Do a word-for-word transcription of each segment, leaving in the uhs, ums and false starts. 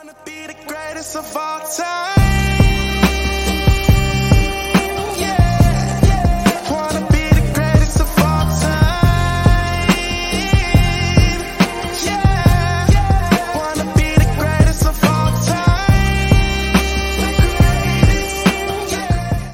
Wanna be the greatest of all time. Yeah, yeah. Wanna be the greatest of all time. Yeah, yeah. Wanna be the greatest of all time. The greatest, yeah.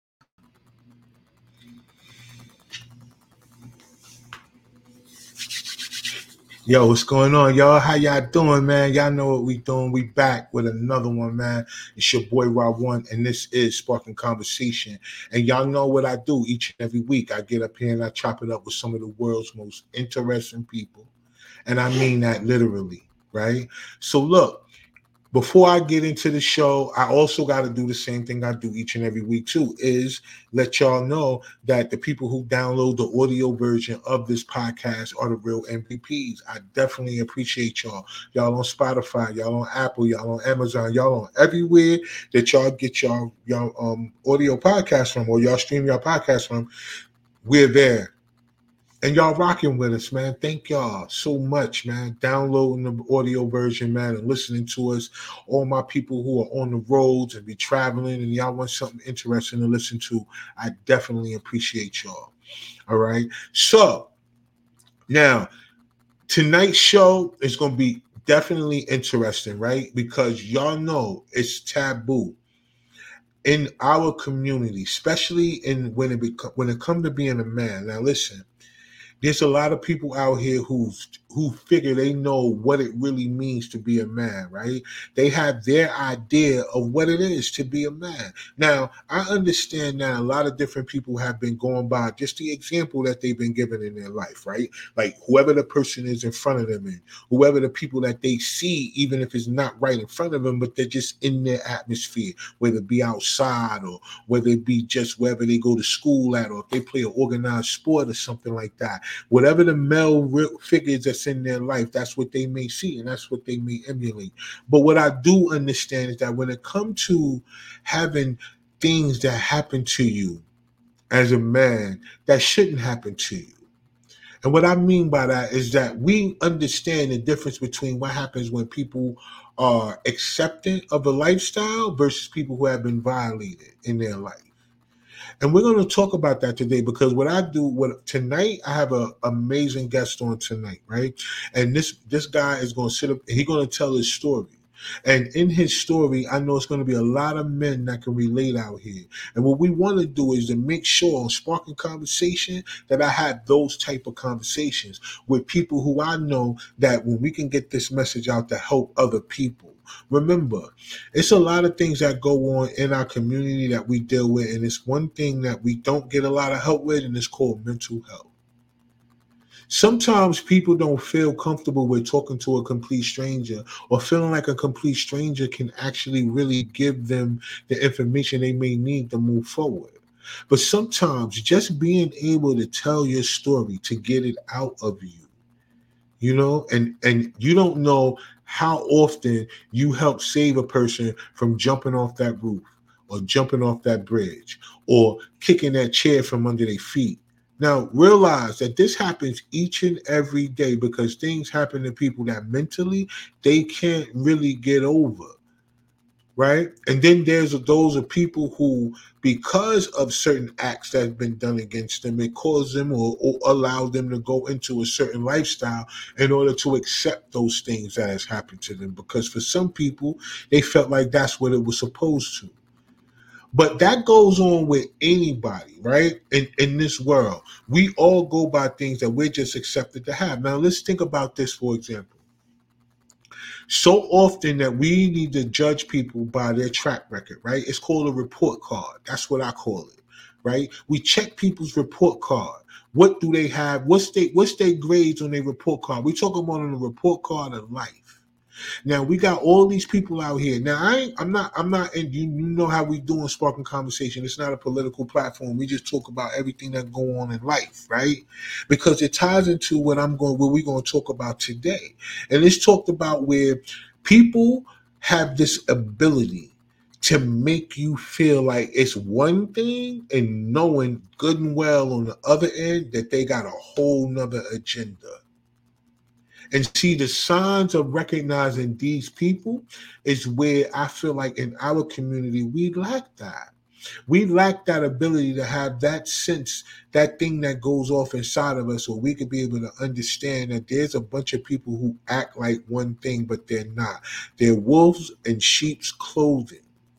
Yo, what's going on, y'all? How y'all doing, man? Y'all know what we doing. We back with another one, man. It's your boy Rob One, and this is Sparking Conversation. And y'all know what I do each and every week. I get up here and I chop it up with some of the world's most interesting people. And I mean that literally, right? So look, before I get into the show, I also got to do the same thing I do each and every week too, is let y'all know that the people who download the audio version of this podcast are the real M V Ps. I definitely appreciate y'all. Y'all on Spotify, y'all on Apple, y'all on Amazon, y'all on everywhere that y'all get y'all, y'all um, audio podcast from, or y'all stream your podcast from. We're there. And y'all rocking with us, man. Thank y'all so much, man. Downloading the audio version, man, and listening to us. All my people who are on the roads and be traveling and y'all want something interesting to listen to, I definitely appreciate y'all. All right. So now, tonight's show is going to be definitely interesting, right? Because y'all know it's taboo in our community, especially in when it beco- when it comes to being a man. Now, listen. There's a lot of people out here who who figure they know what it really means to be a man, right? They have their idea of what it is to be a man. Now, I understand that a lot of different people have been going by just the example that they've been given in their life, right? Like whoever the person is in front of them and whoever the people that they see, even if it's not right in front of them, but they're just in their atmosphere, whether it be outside or whether it be just wherever they go to school at, or if they play an organized sport or something like that. Whatever the male figures that's in their life, that's what they may see and that's what they may emulate. But what I do understand is that when it comes to having things that happen to you as a man that shouldn't happen to you. And what I mean by that is that we understand the difference between what happens when people are accepting of a lifestyle versus people who have been violated in their life. And we're going to talk about that today because what I do, what tonight, I have an amazing guest on tonight, right? And this this guy is going to sit up, he's going to tell his story. And in his story, I know it's going to be a lot of men that can relate out here. And what we want to do is to make sure on Sparking Conversation that I have those type of conversations with people who I know that when we can get this message out to help other people. Remember, it's a lot of things that go on in our community that we deal with, and it's one thing that we don't get a lot of help with, and it's called mental health. Sometimes people don't feel comfortable with talking to a complete stranger or feeling like a complete stranger can actually really give them the information they may need to move forward. But sometimes just being able to tell your story, to get it out of you, you know, and, and you don't know how often you help save a person from jumping off that roof or jumping off that bridge or kicking that chair from under their feet. Now, realize that this happens each and every day because things happen to people that mentally they can't really get over, right? And then there's those of people who, because of certain acts that have been done against them, it caused them or, or allowed them to go into a certain lifestyle in order to accept those things that has happened to them. Because for some people, they felt like that's what it was supposed to. But that goes on with anybody, right? In, in this world, we all go by things that we're just accepted to have. Now, let's think about this, for example. So often that we need to judge people by their track record, right? It's called a report card. That's what I call it, right? We check people's report card. What do they have? What's their, what's their grades on their report card? We talk about on the report card of life. Now we got all these people out here. Now I ain't, I'm not, I'm not, and you, you know how we do in Sparking Conversation. It's not a political platform. We just talk about everything that go on in life, right? Because it ties into what I'm going, what we're going to talk about today. And it's talked about where people have this ability to make you feel like it's one thing and knowing good and well on the other end that they got a whole nother agenda. And see, the signs of recognizing these people is where I feel like in our community, we lack that. We lack that ability to have that sense, that thing that goes off inside of us, where we could be able to understand that there's a bunch of people who act like one thing, but they're not. They're wolves in sheep's clothing.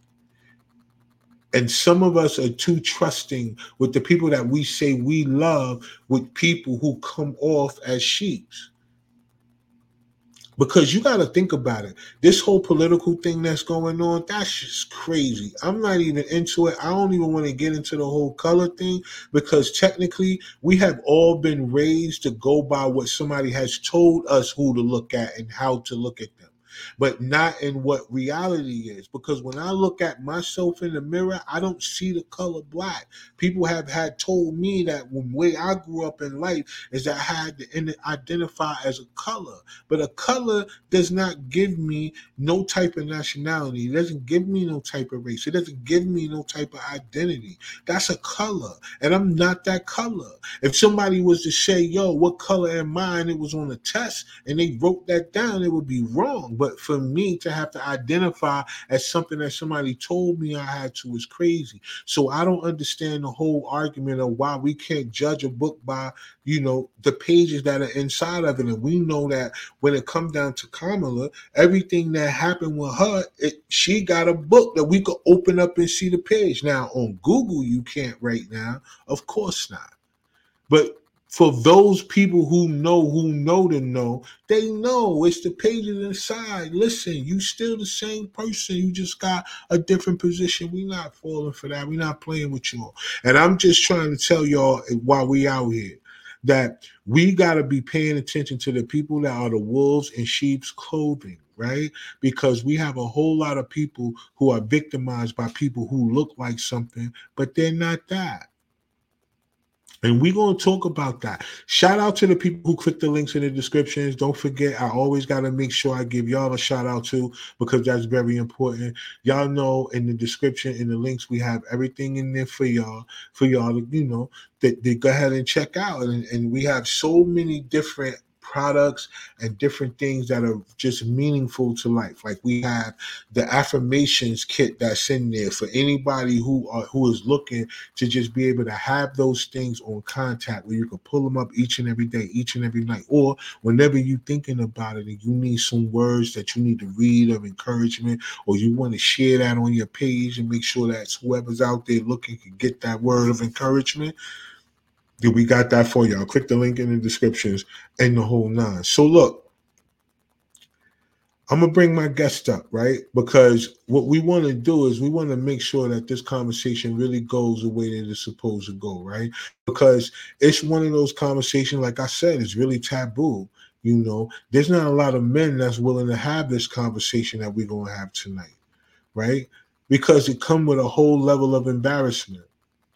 And some of us are too trusting with the people that we say we love, with people who come off as sheeps. Because you got to think about it. This whole political thing that's going on, that's just crazy. I'm not even into it. I don't even want to get into the whole color thing, because technically we have all been raised to go by what somebody has told us who to look at and how to look at them, but not in what reality is. Because when I look at myself in the mirror, I don't see the color black. People have had told me that when way I grew up in life is that I had to identify as a color. But a color does not give me no type of nationality. It doesn't give me no type of race. It doesn't give me no type of identity. That's a color. And I'm not that color. If somebody was to say, yo, what color am I? And it was on a test and they wrote that down, it would be wrong. But for me to have to identify as something that somebody told me I had to is crazy. So I don't understand the whole argument of why we can't judge a book by, you know, the pages that are inside of it. And we know that when it comes down to Kamala, everything that happened with her, it, she got a book that we could open up and see the page. Now on Google, you can't right now. Of course not. But for those people who know, who know to know, they know it's the pages inside. Listen, you still the same person. You just got a different position. We're not falling for that. We're not playing with y'all. And I'm just trying to tell y'all while we out here that we got to be paying attention to the people that are the wolves in sheep's clothing, right? Because we have a whole lot of people who are victimized by people who look like something, but they're not that. And we're going to talk about that. Shout out to the people who click the links in the descriptions. Don't forget, I always got to make sure I give y'all a shout out too, because that's very important. Y'all know in the description, in the links, we have everything in there for y'all, for y'all to, you know, that they go ahead and check out. And, and we have so many different products and different things that are just meaningful to life. Like we have the affirmations kit that's in there for anybody who are who is looking to just be able to have those things on contact, where you can pull them up each and every day, each and every night, or whenever you're thinking about it and you need some words that you need to read of encouragement, or you want to share that on your page and make sure that whoever's out there looking can get that word of encouragement. We got that for y'all. Click the link in the descriptions and the whole nine. So look, I'm going to bring my guest up, right? Because what we want to do is we want to make sure that this conversation really goes the way that it's supposed to go, right? Because it's one of those conversations, like I said, it's really taboo. You know, there's not a lot of men that's willing to have this conversation that we're going to have tonight, right? Because it comes with a whole level of embarrassment.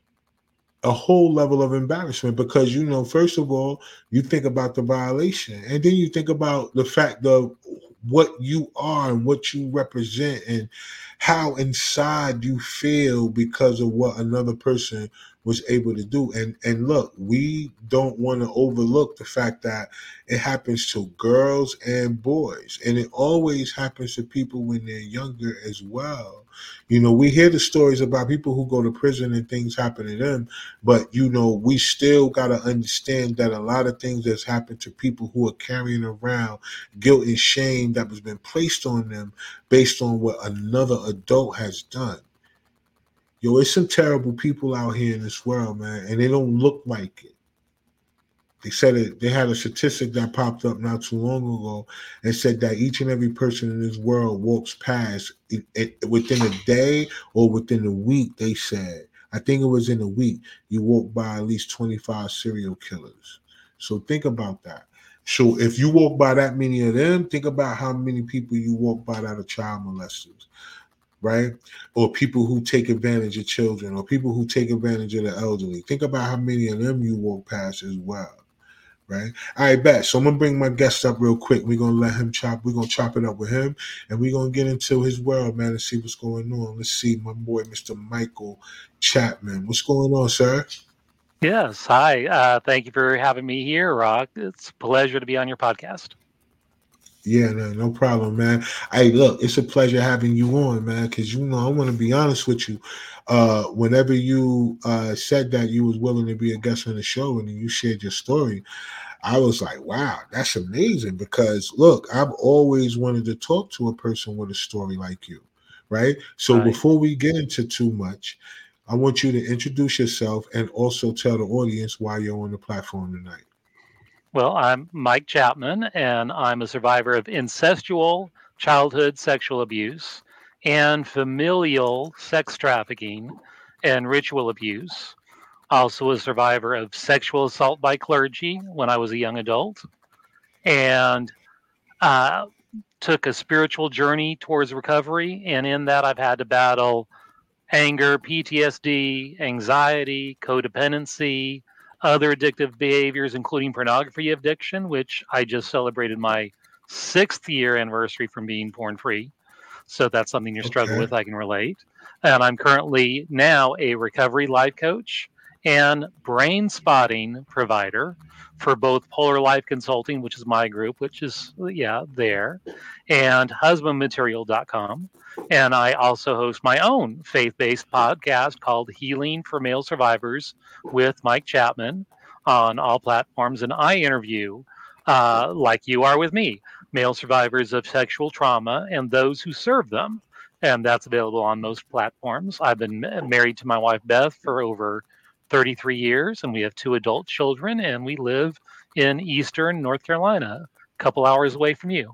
A whole level of embarrassment, because, you know, first of all, you think about the violation, and then you think about the fact of what you are and what you represent and how inside you feel because of what another person was able to do. And and look, we don't want to overlook the fact that it happens to girls and boys, and it always happens to people when they're younger as well. You know, we hear the stories about people who go to prison and things happen to them, but, you know, we still got to understand that a lot of things that's happened to people who are carrying around guilt and shame that has been placed on them based on what another adult has done. Yo, it's some terrible people out here in this world, man, and they don't look like it. They said it, they had a statistic that popped up not too long ago and said that each and every person in this world walks past it, it, within a day or within a week. They said, I think it was in a week, you walk by at least twenty-five serial killers. So think about that. So if you walk by that many of them, think about how many people you walk by that are child molesters, right? Or people who take advantage of children, or people who take advantage of the elderly. Think about how many of them you walk past as well. Right. All right, bet. So I'm gonna bring my guest up real quick. We're gonna let him chop. We're gonna chop it up with him, and we're gonna get into his world, man, and see what's going on. Let's see, my boy, Mister Michael Chapman. What's going on, sir? Yes. Hi. Uh, thank you for having me here, Rock. It's a pleasure to be on your podcast. Yeah, no, no problem, man. Hey, look, it's a pleasure having you on, man. Because you know, I want to be honest with you. Uh, whenever you uh, said that you was willing to be a guest on the show, and then you shared your story, I was like, wow, that's amazing. Because look, I've always wanted to talk to a person with a story like you, right? So Right. before we get into too much, I want you to introduce yourself and also tell the audience why you're on the platform tonight. Well, I'm Mike Chapman, and I'm a survivor of incestual childhood sexual abuse and familial sex trafficking and ritual abuse. Also, a survivor of sexual assault by clergy when I was a young adult, and uh, took a spiritual journey towards recovery. And in that, I've had to battle anger, P T S D, anxiety, codependency, other addictive behaviors, including pornography addiction, which I just celebrated my sixth year anniversary from being porn free. So that's something you struggle Okay. with. I can relate. And I'm currently now a recovery life coach and brain spotting provider for both Polar Life Consulting, which is my group, which is, yeah, there, and husband material dot com. And I also host my own faith based podcast called Healing for Male Survivors with Mike Chapman on all platforms. And I interview, uh, like you are with me, male survivors of sexual trauma and those who serve them. And that's available on most platforms. I've been married to my wife, Beth, for over thirty-three years, and we have two adult children, and we live in Eastern North Carolina, a couple hours away from you.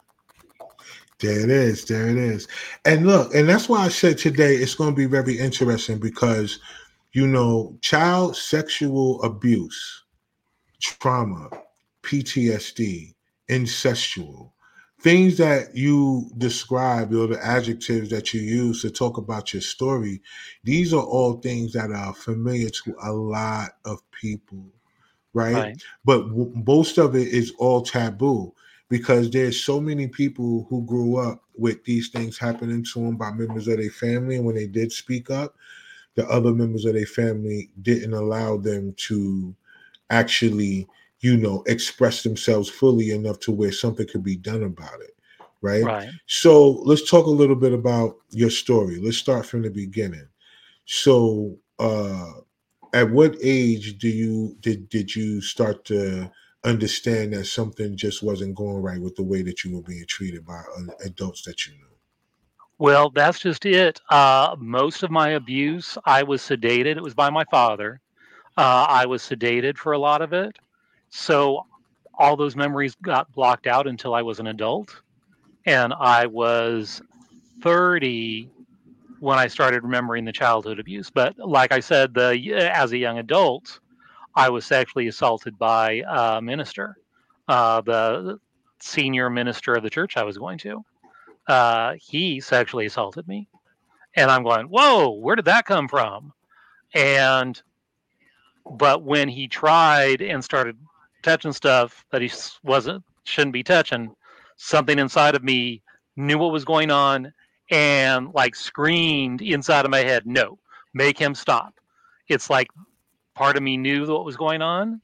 There it is. There it is. And look, and that's why I said today it's going to be very interesting because, you know, child sexual abuse, trauma, P T S D, incestual, things that you describe or the adjectives that you use to talk about your story, these are all things that are familiar to a lot of people, right? Right, But w- most of it is all taboo because there's so many people who grew up with these things happening to them by members of their family. And when they did speak up, the other members of their family didn't allow them to actually, you know, express themselves fully enough to where something could be done about it. Right. right. So let's talk a little bit about your story. Let's start from the beginning. So, uh, at what age do you did did you start to understand that something just wasn't going right with the way that you were being treated by uh, adults that you knew? Well, that's just it. Uh, most of my abuse, I was sedated. It was by my father. Uh, I was sedated for a lot of it. So all those memories got blocked out until I was an adult. And I was thirty when I started remembering the childhood abuse. But like I said, the as a young adult, I was sexually assaulted by a minister, uh, the senior minister of the church I was going to. Uh, he sexually assaulted me, and I'm going, "Whoa, where did that come from?" And but when he tried and started touching stuff that he wasn't shouldn't be touching, something inside of me knew what was going on and like screamed inside of my head, "No, make him stop." It's like part of me knew what was going on,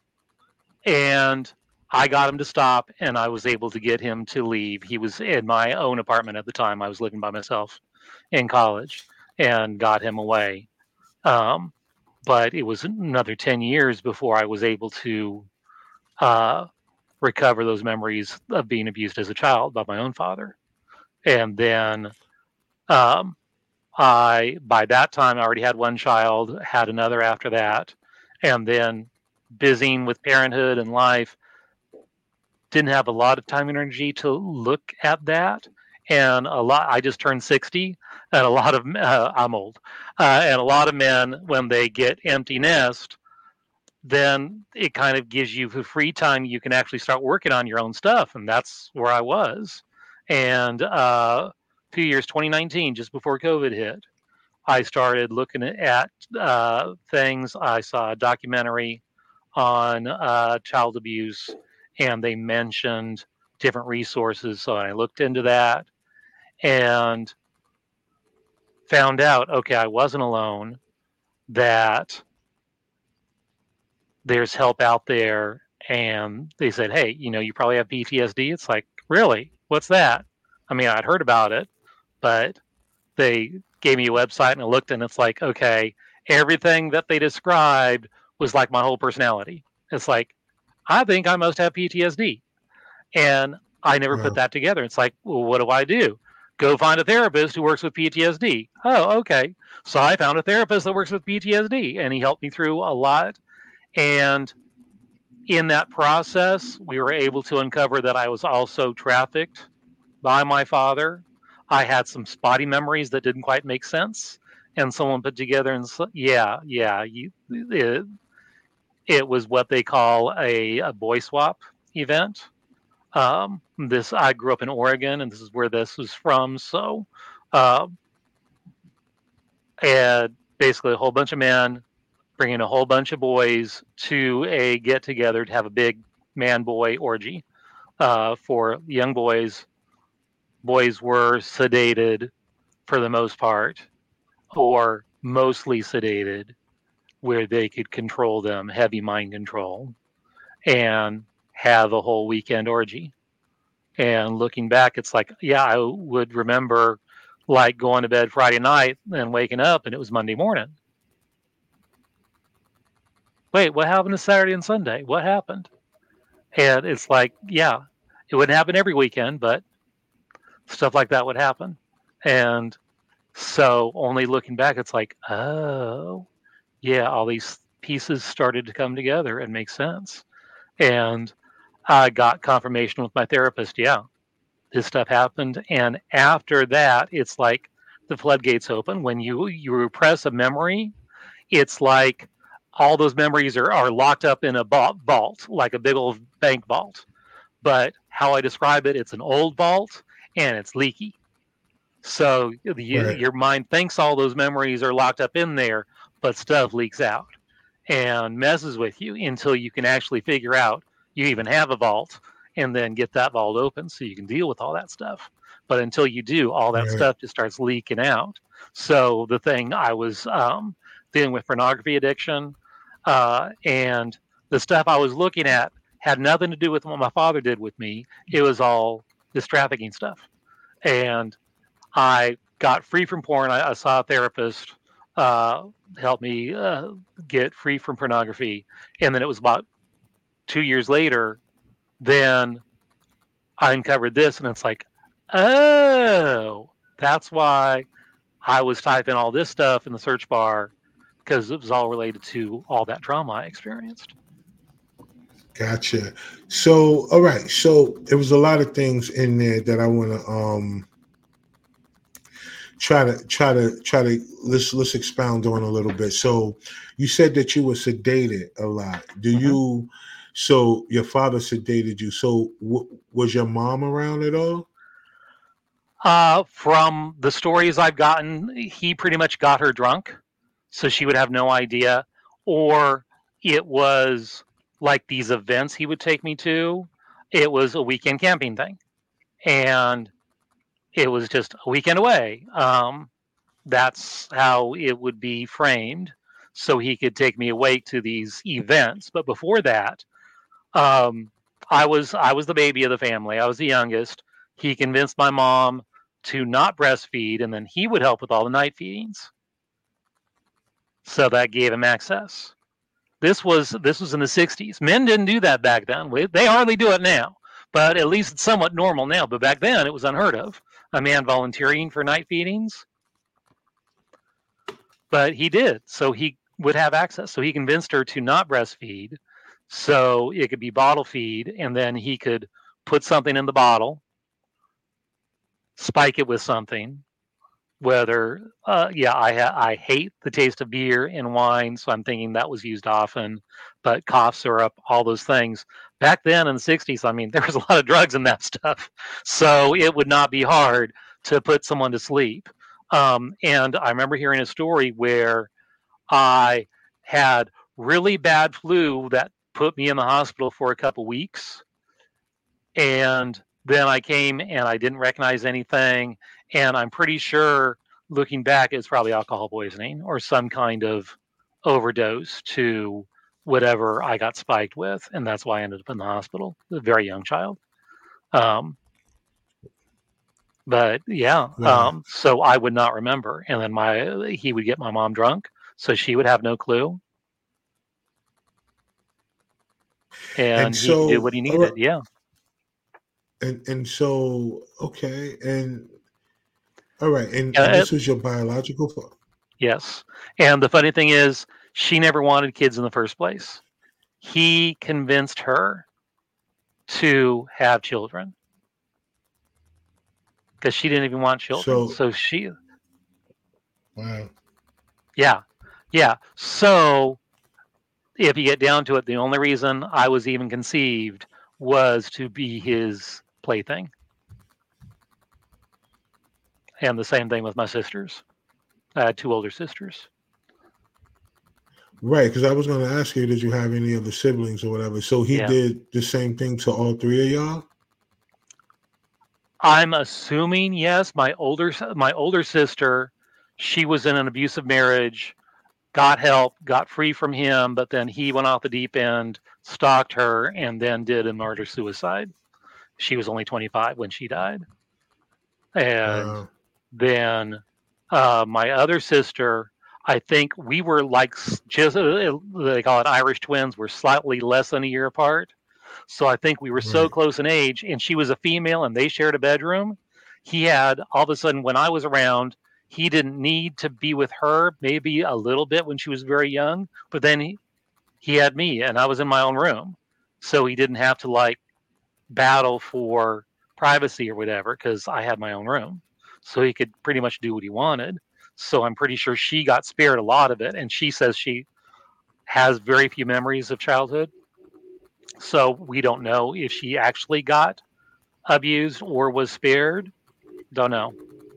and I got him to stop, and I was able to get him to leave. He was in my own apartment at the time. I was living by myself in college, and got him away. Um, but it was another ten years before I was able to uh, recover those memories of being abused as a child by my own father. And then um, I, by that time, I already had one child, had another after that, and then busying with parenthood and life, didn't have a lot of time and energy to look at that. And a lot, I just turned sixty, and a lot of, uh, I'm old, uh, and a lot of men, when they get empty nest, then it kind of gives you the free time you can actually start working on your own stuff. And that's where I was. And uh, a few years, twenty nineteen, just before COVID hit, I started looking at uh, things. I saw a documentary on uh, child abuse, and they mentioned different resources. So I looked into that and found out, okay, I wasn't alone, that there's help out there. And they said, hey, you know, you probably have P T S D. It's like, Really? What's that? I mean, I'd heard about it, but they gave me a website and I looked and it's like, okay, everything that they described was like my whole personality. It's like, I think I must have P T S D. And I never put Wow. that together. It's like, well, what do I do? Go find a therapist who works with P T S D. Oh, okay. So I found a therapist that works with P T S D and he helped me through a lot. And in that process, we were able to uncover that I was also trafficked by my father. I had some spotty memories that didn't quite make sense. And someone put together and said, yeah, yeah, you, it, it was what they call a, a boy swap event. Um, this I grew up in Oregon, and this is where this was from. So, uh, and basically a whole bunch of men bringing a whole bunch of boys to a get together to have a big man boy orgy uh, for young boys. Boys were sedated for the most part, or mostly sedated, where they could control them, heavy mind control, and have a whole weekend orgy. And looking back, it's like, yeah, I would remember like going to bed Friday night and waking up and it was Monday morning. Wait, what happened to Saturday and Sunday? What happened? And it's like, yeah, it wouldn't happen every weekend, but stuff like that would happen. And so only looking back, it's like, oh, yeah, all these pieces started to come together and make sense. And I got confirmation with my therapist. Yeah, this stuff happened. And after that, it's like the floodgates open. When you, you repress a memory, it's like all those memories are, are locked up in a vault, like a big old bank vault. But how I describe it, it's an old vault and it's leaky. So the, Right. your mind thinks all those memories are locked up in there, but stuff leaks out and messes with you until you can actually figure out you even have a vault and then get that vault open so you can deal with all that stuff. But until you do, all that Right. stuff just starts leaking out. So the thing I was um, dealing with pornography addiction uh, and the stuff I was looking at had nothing to do with what my father did with me. It was all this trafficking stuff. And I got free from porn. I, I saw a therapist uh, help me uh, get free from pornography. And then it was about two years later, then I uncovered this, and it's like, oh, that's why I was typing all this stuff in the search bar, because it was all related to all that trauma I experienced. Gotcha. So, all right. So there was a lot of things in there that I want to um try to try to try to let's let's expound on a little bit. So, you said that you were sedated a lot. Do Mhm. you? So your father sedated you. So w- was your mom around at all? Uh, from the stories I've gotten, he pretty much got her drunk, so she would have no idea. Or it was like these events he would take me to. It was a weekend camping thing, and it was just a weekend away. Um, that's how it would be framed, so he could take me away to these events. But before that, um, I was I was the baby of the family. I was the youngest. He convinced my mom to not breastfeed, and then he would help with all the night feedings. So that gave him access. This was this was in the sixties. Men didn't do that back then. They hardly do it now, but at least it's somewhat normal now. But back then, it was unheard of. A man volunteering for night feedings. But he did, so he would have access. So he convinced her to not breastfeed, so it could be bottle feed, and then he could put something in the bottle, spike it with something. Whether, uh, yeah, I ha- I hate the taste of beer and wine, so I'm thinking that was used often. But cough syrup, all those things. Back then in the sixties, I mean, there was a lot of drugs in that stuff, so it would not be hard to put someone to sleep. Um, and I remember hearing a story where I had really bad flu that put me in the hospital for a couple weeks. And then I came and I didn't recognize anything. And I'm pretty sure, looking back, it's probably alcohol poisoning or some kind of overdose to whatever I got spiked with. And that's why I ended up in the hospital, a very young child. Um, But yeah, Wow. um, so I would not remember, and then my he would get my mom drunk, so she would have no clue, And and he could do so, what he all right, needed. Yeah. and and so, okay, and all right, and and Uh, this was your biological father. yes. And the funny thing is, she never wanted kids in the first place. He convinced her to have children because she didn't even want children. So, So she, wow. yeah, yeah. So if you get down to it, the only reason I was even conceived was to be his plaything. And the same thing with my sisters. I had two older sisters. Right, because I was going to ask you, did you have any other siblings or whatever? So he Yeah. did the same thing to all three of y'all? I'm assuming yes. My older my older sister, she was in an abusive marriage, got help, got free from him, but then he went off the deep end, stalked her, and then did a murder suicide. She was only twenty-five when she died. And Wow. then uh, my other sister, I think we were like s- just uh, they call it Irish twins. We're slightly less than a year apart. So I think we were so Right. close in age, and she was a female, and they shared a bedroom. He had all of a sudden, when I was around, he didn't need to be with her, maybe a little bit when she was very young, but then he, he had me, and I was in my own room. So he didn't have to like battle for privacy or whatever because I had my own room. So he could pretty much do what he wanted. So I'm pretty sure she got spared a lot of it. And she says she has very few memories of childhood. So we don't know if she actually got abused or was spared. Don't know.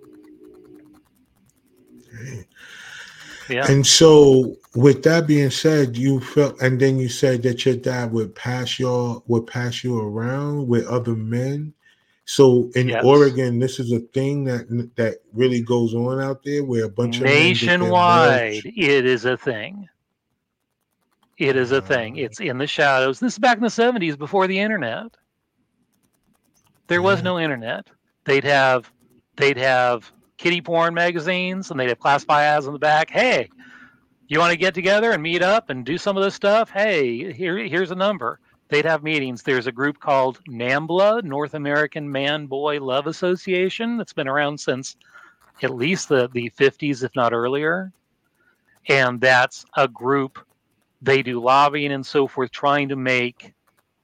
Okay. Yeah. And so, with that being said, you felt, and then you said that your dad would pass y'all, would pass you around with other men. So in Yes. Oregon, this is a thing that that really goes on out there, where a bunch of men get their Nationwide, marriage. it is a thing. It is a thing. Wow. It's in the shadows. This is back in the seventies before the internet. There was Yeah. no internet. They'd have they'd have kiddie porn magazines, and they'd have classified ads on the back. Hey, you want to get together and meet up and do some of this stuff? Hey, here here's a number. They'd have meetings. There's a group called NAMBLA, North American Man Boy Love Association, that's been around since at least the, the fifties, if not earlier. And that's a group, they do lobbying and so forth, trying to make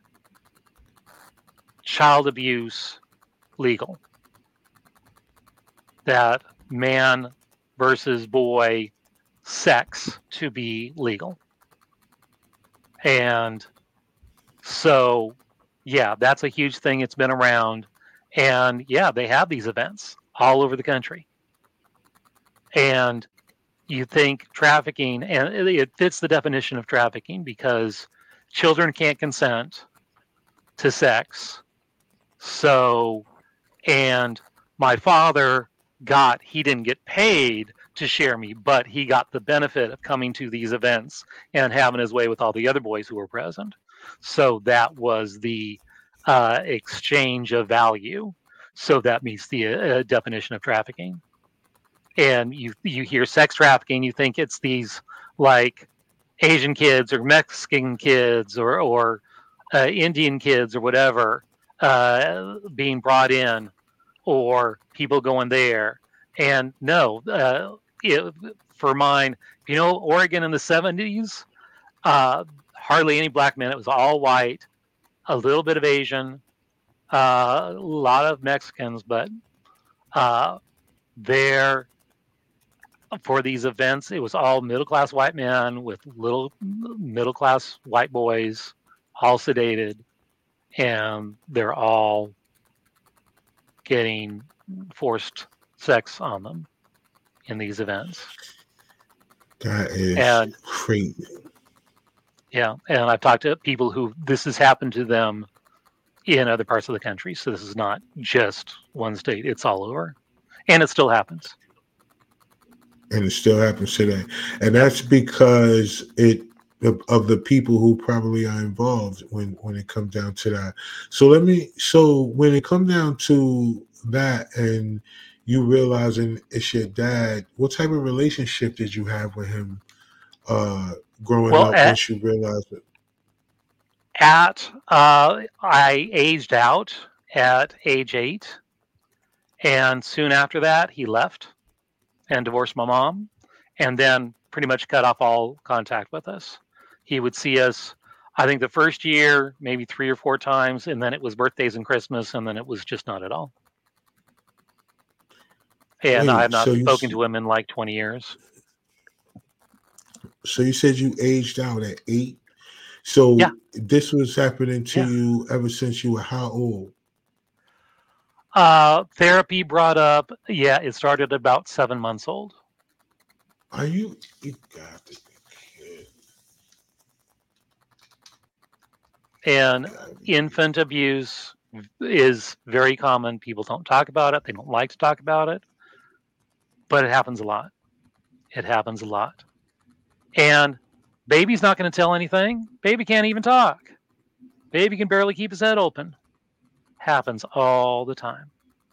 child abuse legal. That man versus boy sex to be legal. And so, yeah, that's a huge thing. It's been around. And yeah, they have these events all over the country. And you think trafficking, and it fits the definition of trafficking because children can't consent to sex. So, and my father got, he didn't get paid to share me, but he got the benefit of coming to these events and having his way with all the other boys who were present. So that was the uh, exchange of value. So that meets the uh, definition of trafficking. And you you hear sex trafficking, you think it's these like Asian kids or Mexican kids or or uh, Indian kids or whatever uh, being brought in, or people going there. And no, uh, it, for mine, you know, Oregon in the seventies, uh, hardly any black men. It was all white, a little bit of Asian, uh, a lot of Mexicans, but uh, there for these events, it was all middle-class white men with little middle-class white boys, all sedated, and they're all getting forced sex on them in these events. That is And crazy. yeah, and I've talked to people who this has happened to them in other parts of the country. So this is not just one state; it's all over, and it still happens. And it still happens today. And that's because it of, of the people who probably are involved when when it comes down to that. So let me so when it comes down to that and you realizing it's your dad, what type of relationship did you have with him uh, growing Well, up at, once you realized it? at uh, I aged out at age eight, and soon after that, he left and divorced my mom, and then pretty much cut off all contact with us. He would see us, I think, the first year maybe three or four times, and then it was birthdays and Christmas, and then it was just not at all. And I have Wait, not so you spoken to him in like twenty years. so you said you aged out at eight? So Yeah. this was happening to Yeah. you ever since you were how old? Uh, therapy brought up, yeah, it started about seven months old. Are you? You got to be kidding. And Gotta be infant abuse is very common. People don't talk about it. They don't like to talk about it, but it happens a lot. It happens a lot. And baby's not going to tell anything. Baby can't even talk. Baby can barely keep his head open. Happens all the time.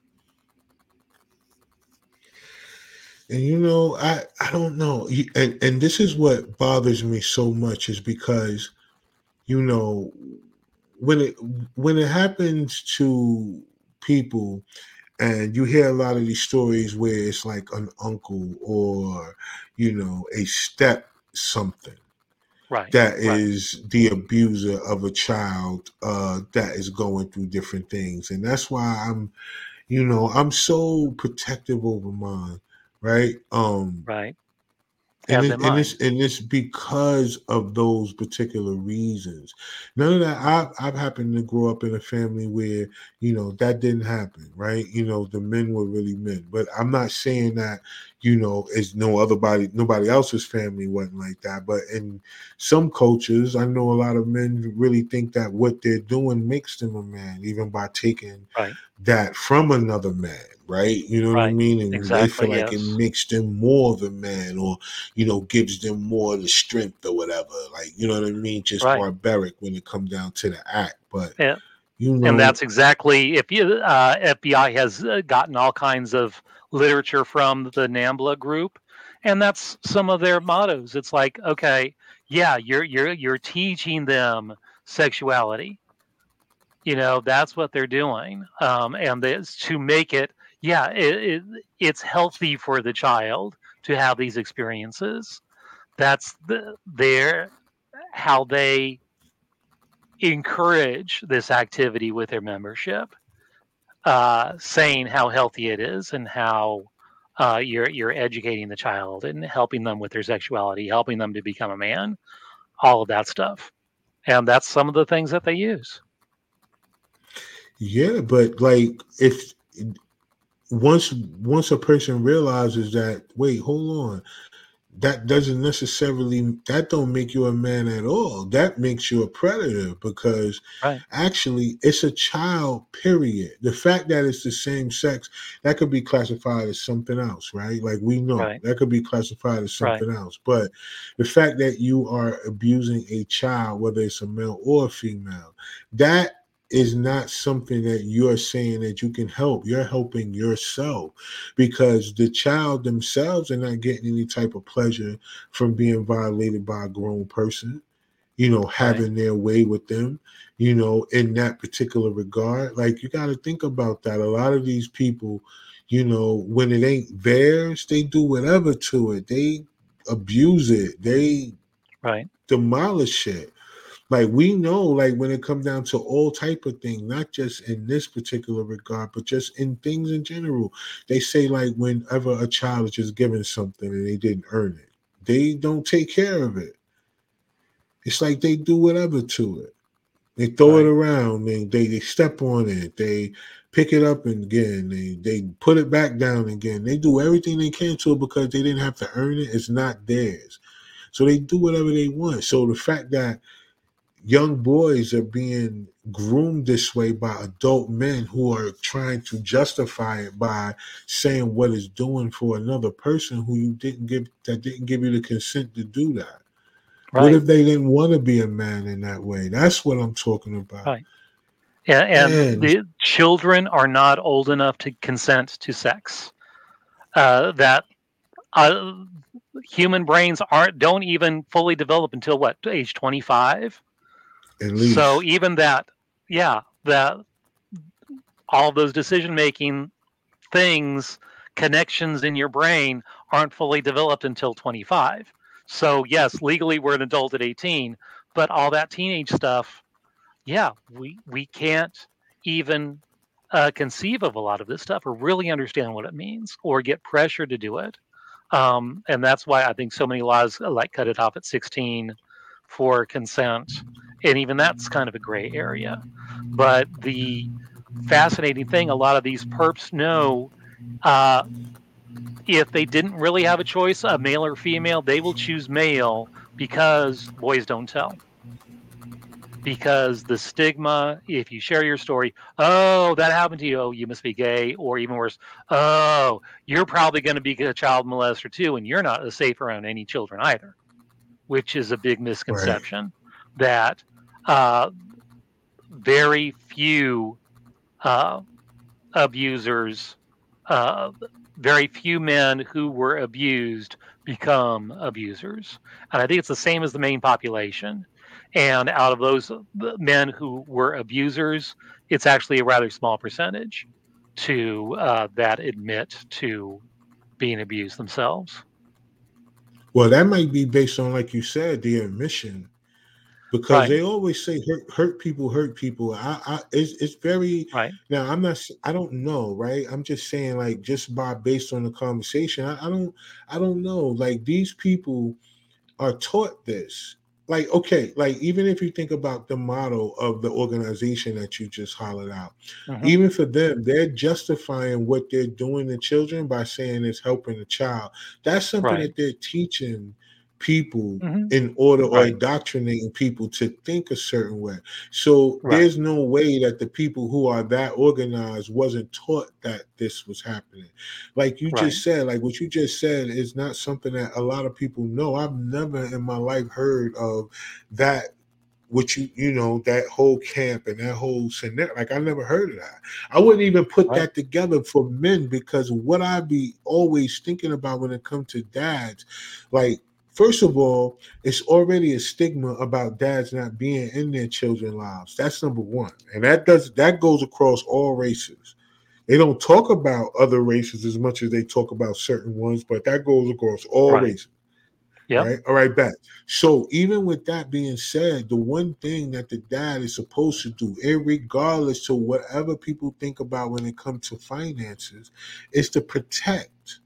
And you know, I I don't know, You- and and this is what bothers me so much is because you know when it when it happens to people and you hear a lot of these stories where it's like an uncle or you know a step something Right. that right. is the abuser of a child uh, that is going through different things, and that's why I'm, you know, I'm so protective over mine, right? Um, Right. and As it, am and I. it's and it's because of those particular reasons. None of that. I've I've happened to grow up in a family where you know that didn't happen, right? You know, the men were really men. But I'm not saying that you know it's no other body, nobody else's family wasn't like that. But in some cultures, I know a lot of men really think that what they're doing makes them a man, even by taking Right. that from another man, right? You know what I Right. mean? And they feel Exactly. like it Yes. makes them more of a man, or you know, gives them more of the strength or whatever. Like, you know what I mean? Just Right. barbaric when it comes down to the act. But Yeah. you And know, that's exactly, if you uh, F B I has uh, gotten all kinds of literature from the NAMBLA group, and that's some of their mottos. It's like, okay, yeah, you're you're you're teaching them sexuality. You know, that's what they're doing, um, and this to make it, yeah, it, it, it's healthy for the child to have these experiences. That's the their how they encourage this activity with their membership, uh, saying how healthy it is and how uh, you're you're educating the child and helping them with their sexuality, helping them to become a man, all of that stuff, and that's some of the things that they use. yeah, but like if once once a person realizes that, wait, hold on, that doesn't necessarily that don't make you a man at all. That makes you a predator because Right. actually it's a child, period. The fact that it's the same sex, that could be classified as something else, right? Like we know Right. that could be classified as Right. something else. But the fact that you are abusing a child, whether it's a male or a female, that is not something that you're saying that you can help. You're helping yourself because the child themselves are not getting any type of pleasure from being violated by a grown person, you know, Right. having their way with them, you know, in that particular regard. Like you got to think about that. A lot of these people, you know, when it ain't theirs, they do whatever to it. They abuse it. They Right. demolish it. Like we know, like when it comes down to all type of things, not just in this particular regard, but just in things in general. They say like whenever a child is just given something and they didn't earn it, they don't take care of it. It's like they do whatever to it. They throw it Right. around, they, they they step on it, they pick it up again, they they put it back down again. They do everything they can to it because they didn't have to earn it. It's not theirs. So they do whatever they want. So the fact that young boys are being groomed this way by adult men who are trying to justify it by saying what it's doing for another person who you didn't give that didn't give you the consent to do that. What Right. if they didn't want to be a man in that way? That's what I'm talking about. Right. and, and Man, the children are not old enough to consent to sex. Uh, that uh, human brains aren't don't even fully develop until what, age twenty-five. at So least. even that, yeah, that all those decision making things, connections in your brain aren't fully developed until twenty-five. So yes, legally we're an adult at eighteen, but all that teenage stuff, yeah, we we can't even uh, conceive of a lot of this stuff or really understand what it means or get pressure to do it. Um, and that's why I think so many laws uh, like cut it off at sixteen for consent, and even that's kind of a gray area. But the fascinating thing, a lot of these perps know, uh, if they didn't really have a choice, a male or female, they will choose male because boys don't tell. Because the stigma, if you share your story, oh, that happened to you, oh, you must be gay, or even worse, oh, you're probably going to be a child molester too, and you're not safe around any children either, which is a big Right. misconception that uh, very few uh, abusers, uh, very few men who were abused become abusers. And I think it's the same as the main population. And out of those men who were abusers, it's actually a rather small percentage to uh, that admit to being abused themselves. Well, that might be based on, like you said, the admission, because Right, they always say hurt, hurt people hurt people. I, I it's, it's very, right, now I'm not s- I don't know, right? I'm just saying, like, just by based on the conversation, I, I don't I don't know. Like, these people are taught this. Like, okay, like, even if you think about the model of the organization that you just hollered out, hmm, even for them, they're justifying what they're doing to children by saying it's helping the child. That's something right, that they're teaching people hmm, in order, or right, indoctrinating people to think a certain way. So right, there's no way that the people who are that organized wasn't taught that this was happening. Like you right, just said, like what you just said is not something that a lot of people know. I've never in my life heard of that. What you you know, that whole camp and that whole scenario, like I never heard of that. I wouldn't even put right, that together for men, because what I be always thinking about when it comes to dads, like, first of all, it's already a stigma about dads not being in their children's lives. That's number one, and that does that goes across all races. They don't talk about other races as much as they talk about certain ones, but that goes across all right. races. Yep. Right. All right, back. So even with that being said, the one thing that the dad is supposed to do, regardless to whatever people think about when it comes to finances, is to protect.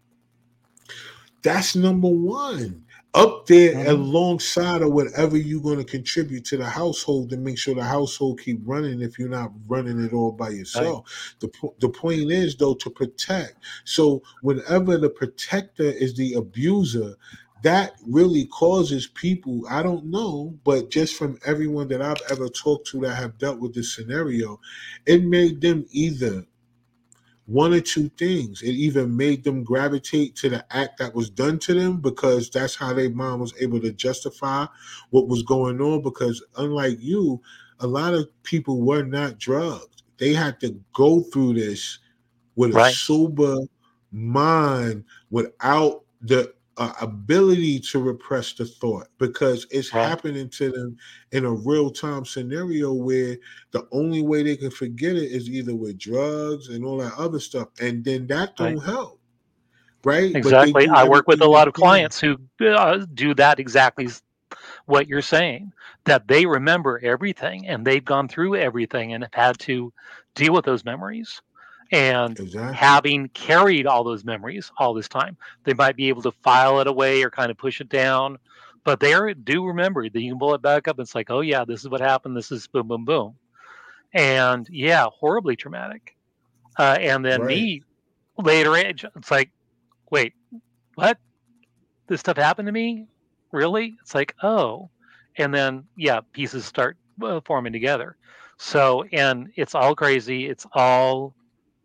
That's number one. Up there Hmm, alongside of whatever you're going to contribute to the household to make sure the household keep running if you're not running it all by right, yourself. The, po- the point is, though, to protect. So whenever the protector is the abuser, that really causes people, I don't know, but just from everyone that I've ever talked to that have dealt with this scenario, it made them either one or two things. It even made them gravitate to the act that was done to them, because that's how their mom was able to justify what was going on. Because unlike you, a lot of people were not drugged. They had to go through this with a right, sober mind, without the uh, ability to repress the thought, because it's right, happening to them in a real time scenario where the only way they can forget it is either with drugs and all that other stuff, and then that right. don't help, right? But they Exactly. do I work with a everything lot they of can. clients who uh, do that exactly s- what you're saying, that they remember everything and they've gone through everything and have had to deal with those memories. And Exactly. having carried all those memories all this time, they might be able to file it away or kind of push it down, but they are, do remember that you can pull it back up. It's like, oh, yeah, this is what happened. This is boom, boom, boom. And yeah, horribly traumatic. Uh, and then Right. me later age, it's like, wait, what? This stuff happened to me? Really? It's like, oh. And then, yeah, pieces start uh, forming together. So, and it's all crazy. It's all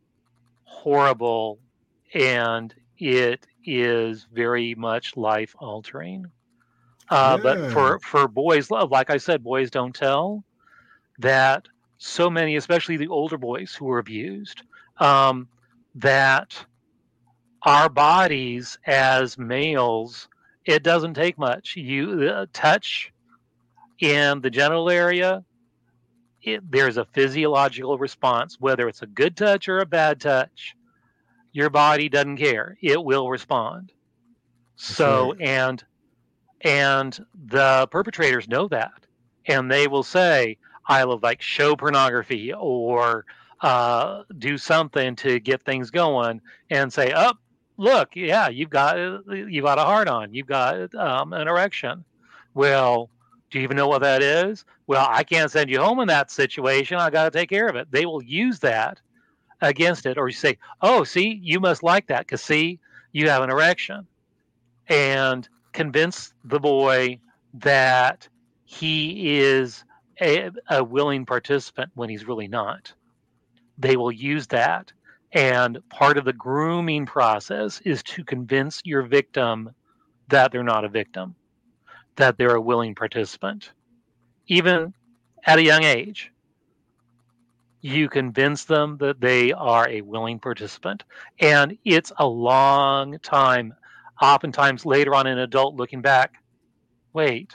horrible. And it is very much life altering. Uh, but Yeah. for, for boys, like I said, boys don't tell that. so many, especially the older boys who were abused, um, that our bodies as males, it doesn't take much. You uh, touch in the genital area, it, there's a physiological response, whether it's a good touch or a bad touch. Your body doesn't care; it will respond. So, right. and and the perpetrators know that, and they will say, "I will like show pornography or uh, do something to get things going," and say, "Oh, look, yeah, you've got you got a hard on, you've got um, an erection." Well, do you even know what that is? Well, I can't send you home in that situation. I got to take care of it. They will use that against it, or you say, "Oh, see, you must like that because see, you have an erection," and convince the boy that he is a, a willing participant when he's really not. They will use that. And part of the grooming process is to convince your victim that they're not a victim, that they're a willing participant. Even at a young age, you convince them that they are a willing participant. And it's a long time, oftentimes later on in adult looking back, wait,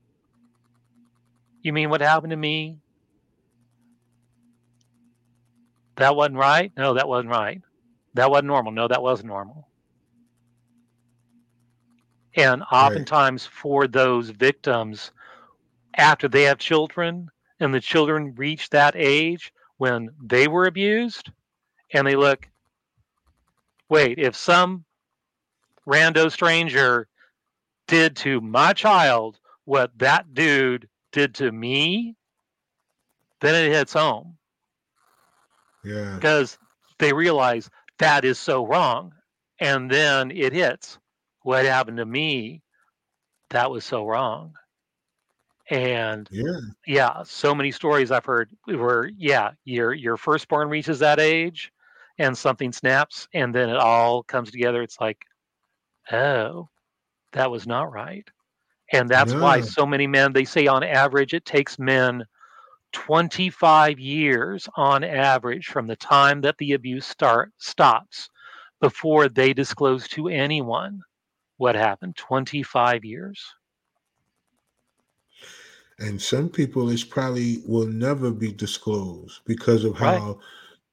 you mean what happened to me? That wasn't right? No, that wasn't right. That wasn't normal. No, that wasn't normal. And oftentimes right. for those victims, after they have children and the children reach that age when they were abused, and they look, wait, if some rando stranger did to my child what that dude did to me, then it hits home. Yeah. Because they realize that is so wrong. And then it hits. What happened to me, that was so wrong. And yeah, yeah, so many stories I've heard where, yeah, your your firstborn reaches that age and something snaps and then it all comes together. It's like, oh, that was not right. And that's no. why so many men, they say on average, it takes men twenty-five years on average from the time that the abuse start stops before they disclose to anyone what happened. twenty-five years. And some people, it's probably will never be disclosed because of how right.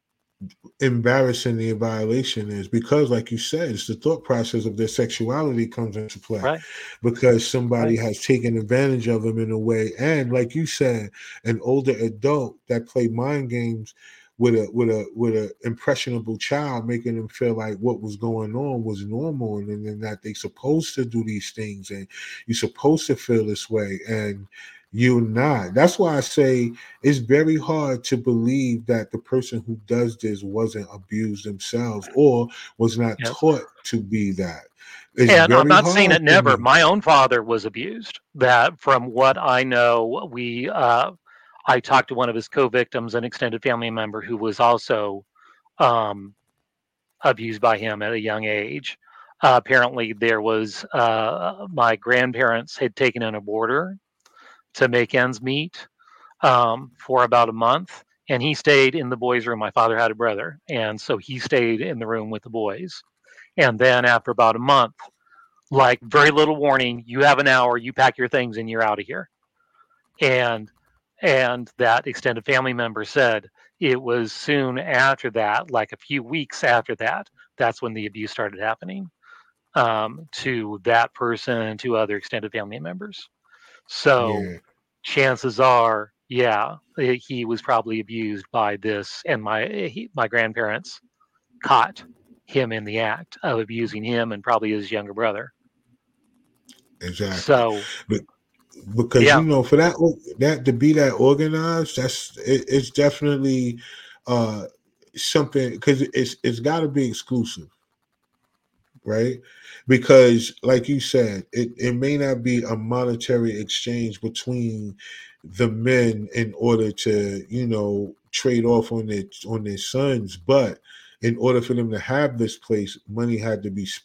embarrassing the violation is. Because, like you said, it's the thought process of their sexuality comes into play. Right. Because somebody right. has taken advantage of them in a way. And like you said, an older adult that played mind games with a with a with a impressionable child, making them feel like what was going on was normal, and then that they're supposed to do these things, and you're supposed to feel this way, and you're not. That's why I say it's very hard to believe that the person who does this wasn't abused themselves or was not yep. taught to be that. It's and I'm not hard saying it never. Me. My own father was abused. That, from what I know, we uh, I talked to one of his co-victims, an extended family member who was also um, abused by him at a young age. Uh, apparently, there was uh, my grandparents had taken in a boarder to make ends meet um, for about a month. And he stayed in the boys' room. My father had a brother. And so he stayed in the room with the boys. And then after about a month, like very little warning, you have an hour, you pack your things and you're out of here. And and that extended family member said it was soon after that, like a few weeks after that, that's when the abuse started happening um, to that person and to other extended family members. So yeah. chances are, yeah, he was probably abused by this, and my he, my grandparents caught him in the act of abusing him and probably his younger brother. Exactly. So, but, because yeah. you know, for that that to be that organized, that's it, it's definitely uh, something, because it's it's got to be exclusive. Right? Because like you said, it, it may not be a monetary exchange between the men in order to, you know, trade off on their on their sons, but in order for them to have this place, money had to be spent.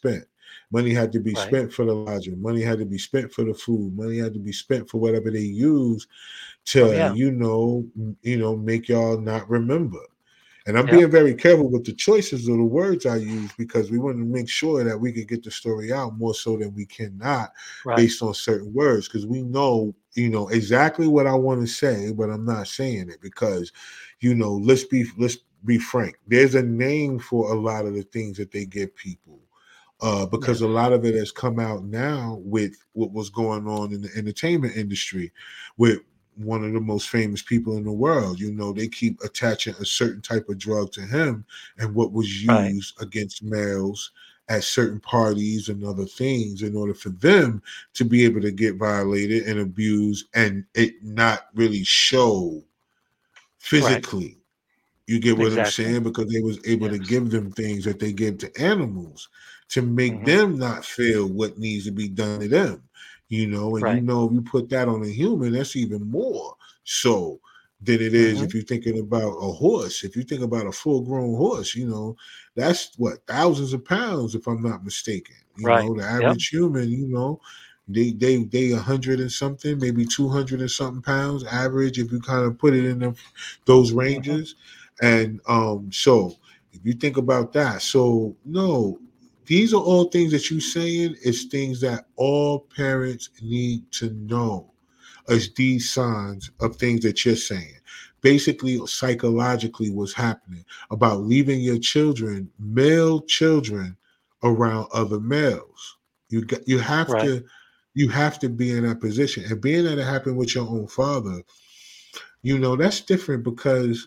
Money had to be Right. spent for the lodging. Money had to be spent for the food. Money had to be spent for whatever they use Oh to, yeah. you know, m- you know, make y'all not remember. And I'm Yep. being very careful with the choices of the words I use because we want to make sure that we could get the story out more so than we cannot Right. based on certain words because we know, you know, exactly what I want to say, but I'm not saying it because, you know, let's be let's be frank. There's a name for a lot of the things that they give people. Uh, because Yes. a lot of it has come out now with what was going on in the entertainment industry with one of the most famous people in the world. You know, they keep attaching a certain type of drug to him and what was Right. used against males at certain parties and other things in order for them to be able to get violated and abused and it not really show Right. physically. You get what I'm Exactly. saying? Because they was able to Yes. give them things that they give to animals to make Hmm. them not feel what needs to be done to them. You know, and you Right. know if you put that on a human, that's even more so than it is Hmm. if you're thinking about a horse. If you think about a full grown horse, you know, that's what thousands of pounds, if I'm not mistaken. You Right. know, the Yep. average human, you know, they they they a hundred and something, maybe two hundred and something pounds average if you kind of put it in them, those Hmm. ranges. And um, so if you think about that, so no, these are all things that you're saying is things that all parents need to know as these signs of things that you're saying. Basically, psychologically, what's happening about leaving your children, male children, around other males. You got, you have Right. to you have to be in that position, and being that it happened with your own father, you know that's different because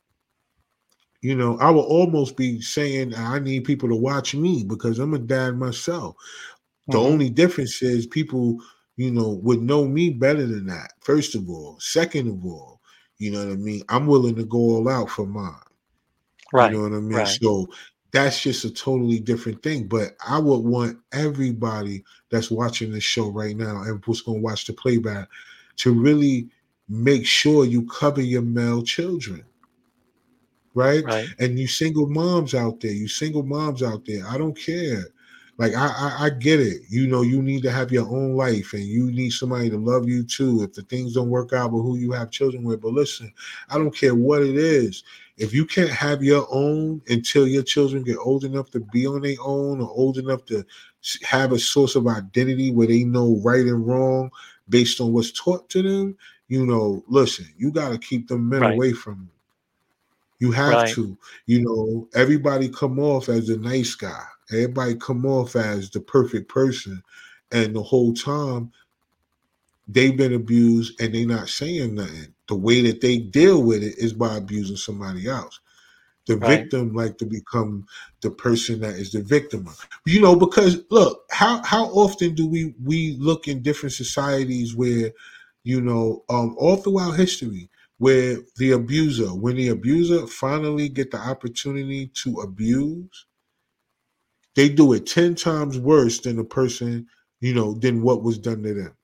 you know, I will almost be saying I need people to watch me because I'm a dad myself. The Hmm. only difference is people, you know, would know me better than that, first of all. Second of all, you know what I mean? I'm willing to go all out for mine. You know Right. what I mean? Right. So that's just a totally different thing. But I would want everybody that's watching this show right now and who's going to watch the playback to really make sure you cover your male children, right? Right. And you single moms out there, you single moms out there, I don't care. Like I, I, I get it. You know, you need to have your own life, and you need somebody to love you too. If the things don't work out with who you have children with, but listen, I don't care what it is. If you can't have your own until your children get old enough to be on their own, or old enough to have a source of identity where they know right and wrong based on what's taught to them, you know, listen, you got to keep them men Right. away from them. You have Right. to, you know, everybody come off as a nice guy. Everybody come off as the perfect person. And the whole time they've been abused and they not saying nothing. The way that they deal with it is by abusing somebody else. The Right. victim like to become the person that is the victim. You know, because look, how how often do we we look in different societies where, you know, um, all throughout history, where the abuser, when the abuser finally get the opportunity to abuse, they do it ten times worse than the person, you know, than what was done to them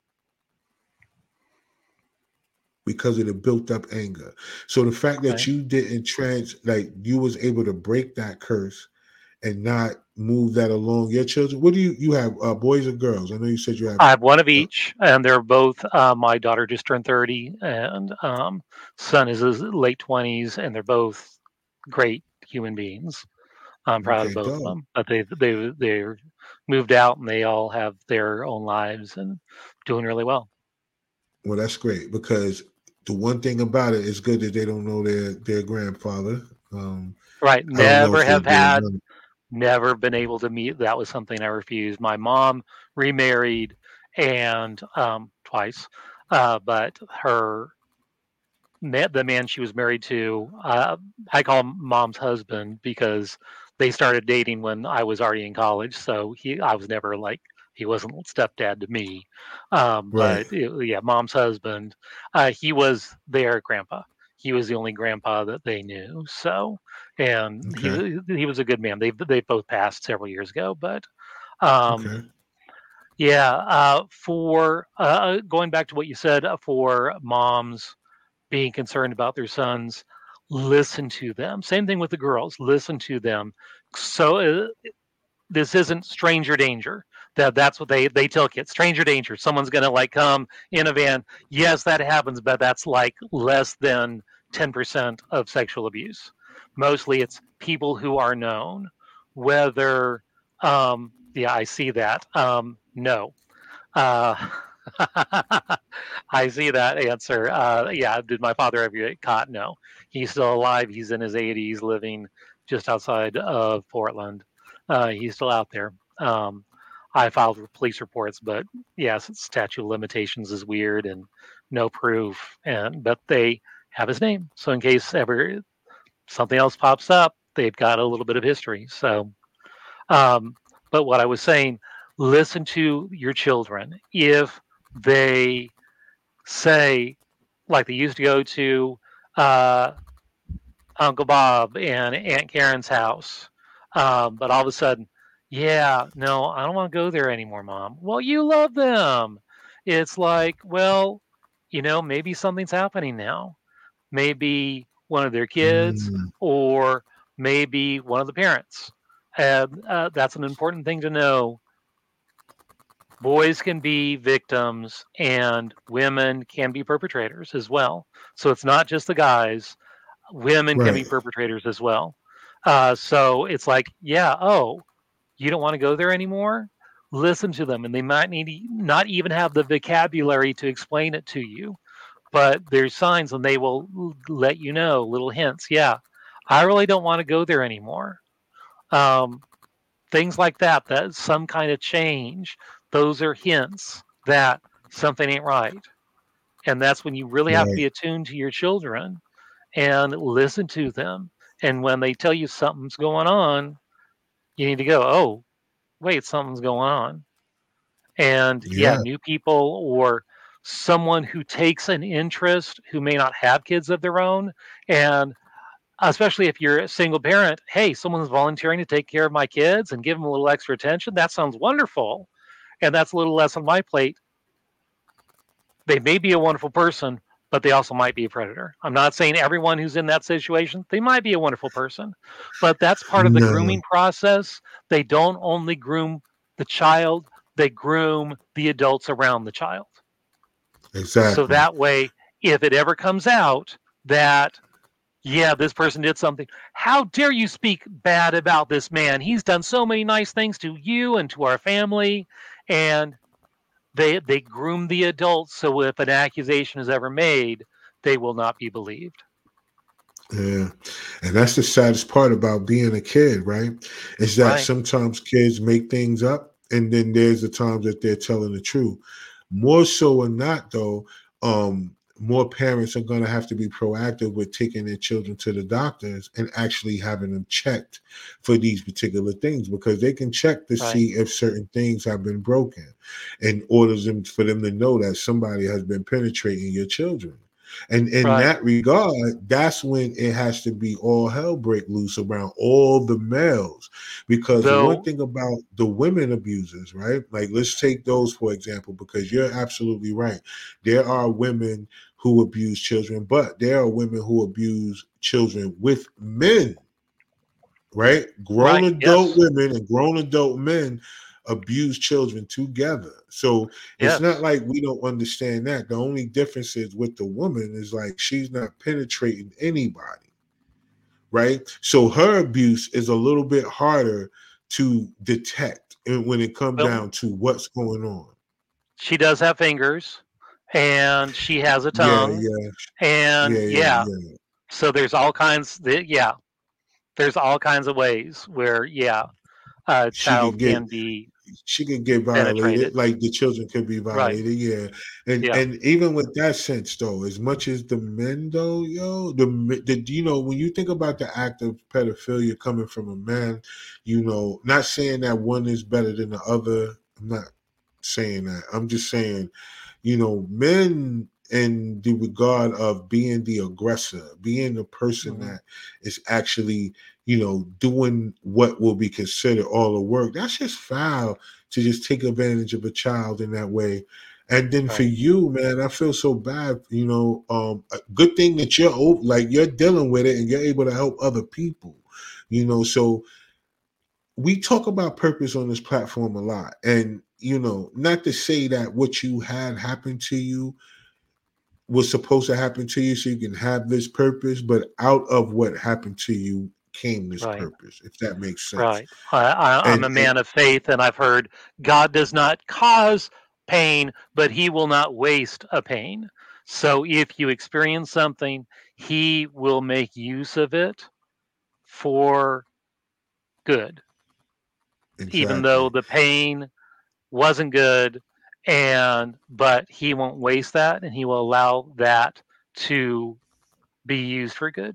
because of the built up anger. So the fact that Right. you didn't trans like you was able to break that curse and not move that along your children. What do you you have uh, boys or girls? I know you said you have I have one of uh, each, and they're both. Uh, my daughter just turned thirty, and um, son is his late twenties, and they're both great human beings. I'm proud of okay, both of dog. them, but they they they're moved out, and they all have their own lives and doing really well. Well, that's great because the one thing about it is good that they don't know their their grandfather. Um, Right. I don't know Never if they have do or had, not. never been able to meet. That was something I refused. My mom remarried and um, twice, uh, but her met the man she was married to. Uh, I call him mom's husband because they started dating when I was already in college. So he, I was never like, he wasn't stepdad to me. Um, Right. but it- yeah, mom's husband. Uh, he was their grandpa. He was the only grandpa that they knew. So, and he Okay. wa- he was a good man. They they both passed several years ago, but um, Okay. yeah. Uh, for uh, going back to what you said, uh, for moms being concerned about their sons, listen to them. Same thing with the girls, listen to them. So uh, this isn't stranger danger. That that's what they they tell kids. Stranger danger. Someone's gonna like come in a van. Yes, that happens, but that's like less than ten percent of sexual abuse. Mostly, it's people who are known. Whether, um, yeah, I see that. Um, no. Uh, I see that answer. Uh, yeah, did my father ever get caught? No. He's still alive. He's in his eighties, living just outside of Portland. Uh, he's still out there. Um, I filed police reports, but yes, statute of limitations is weird and no proof. And but they have his name, so in case ever something else pops up, they've got a little bit of history. So, um, but what I was saying, listen to your children. If they say, like they used to go to uh, Uncle Bob and Aunt Karen's house, um, but all of a sudden, yeah, no, I don't want to go there anymore, Mom. Well, you love them. It's like, well, you know, maybe something's happening now. Maybe one of their kids, Mm, or maybe one of the parents. And uh, that's an important thing to know. Boys can be victims and women can be perpetrators as well. So it's not just the guys, women can be right. perpetrators as well. Uh, so it's like, yeah, oh, you don't want to go there anymore? Listen to them, and they might need to not even have the vocabulary to explain it to you, but there's signs and they will l- let you know little hints. Yeah, I really don't want to go there anymore. Um, Things like that, that some kind of change, those are hints that something ain't right. And that's when you really have to Right. be attuned to your children and listen to them. And when they tell you something's going on, you need to go, oh, wait, something's going on. And yeah, Yeah. new people or someone who takes an interest who may not have kids of their own. And especially if you're a single parent, hey, someone's volunteering to take care of my kids and give them a little extra attention. That sounds wonderful. And that's a little less on my plate. They may be a wonderful person, but they also might be a predator. I'm not saying everyone who's in that situation, they might be a wonderful person, but that's part of the No, grooming process. They don't only groom the child, they groom the adults around the child. So exactly. that way, if it ever comes out that, yeah, this person did something, how dare you speak bad about this man? He's done so many nice things to you and to our family. And they they groom the adults, so if an accusation is ever made, they will not be believed. Yeah. And that's the saddest part about being a kid, right? Is that Right. sometimes kids make things up and then there's the times that they're telling the truth. More so or not, though, um, more parents are going to have to be proactive with taking their children to the doctors and actually having them checked for these particular things because they can check to Right. see if certain things have been broken in order them, for them to know that somebody has been penetrating your children. And in Right. that regard, that's when it has to be all hell break loose around all the males. Because the one Though, thing about the women abusers, right? Like, let's take those for example, because you're absolutely right. There are women who abuse children, but there are women who abuse children with men, right? Grown right, adult yes, women and grown adult men abuse children together. So it's not yes. like we don't understand that. The only difference is with the woman is like she's not penetrating anybody, right? So her abuse is a little bit harder to detect when it comes Well, down to what's going on. she does have fingers and she has a Yeah, tongue. yeah, And yeah, yeah, yeah, yeah. so there's all kinds, th- yeah, there's all kinds of ways where, yeah, a She child could get can be she could get violated, penetrated. like the children could be Right. violated, yeah. And Yeah. and even with that sense though, as much as the men though, yo, the, the you know, when you think about the act of pedophilia coming from a man, you know, not saying that one is better than the other. I'm not saying that. I'm just saying, you know, men in the regard of being the aggressor, being the person Hmm. that is actually, you know, doing what will be considered all the work. That's just foul to just take advantage of a child in that way. And then for Right. you, man, I feel so bad. You know, um, a good thing that you're like you're dealing with it and you're able to help other people. You know, so we talk about purpose on this platform a lot, and you know, not to say that what you had happen to you was supposed to happen to you so you can have this purpose, but out of what happened to you came this Right. purpose, if that makes sense. Right. I, I, I'm And, a and man of faith, and I've heard God does not cause pain, but He will not waste a pain. So if you experience something, He will make use of it for good, even though exactly, the pain wasn't good. And but He won't waste that, and He will allow that to be used for good.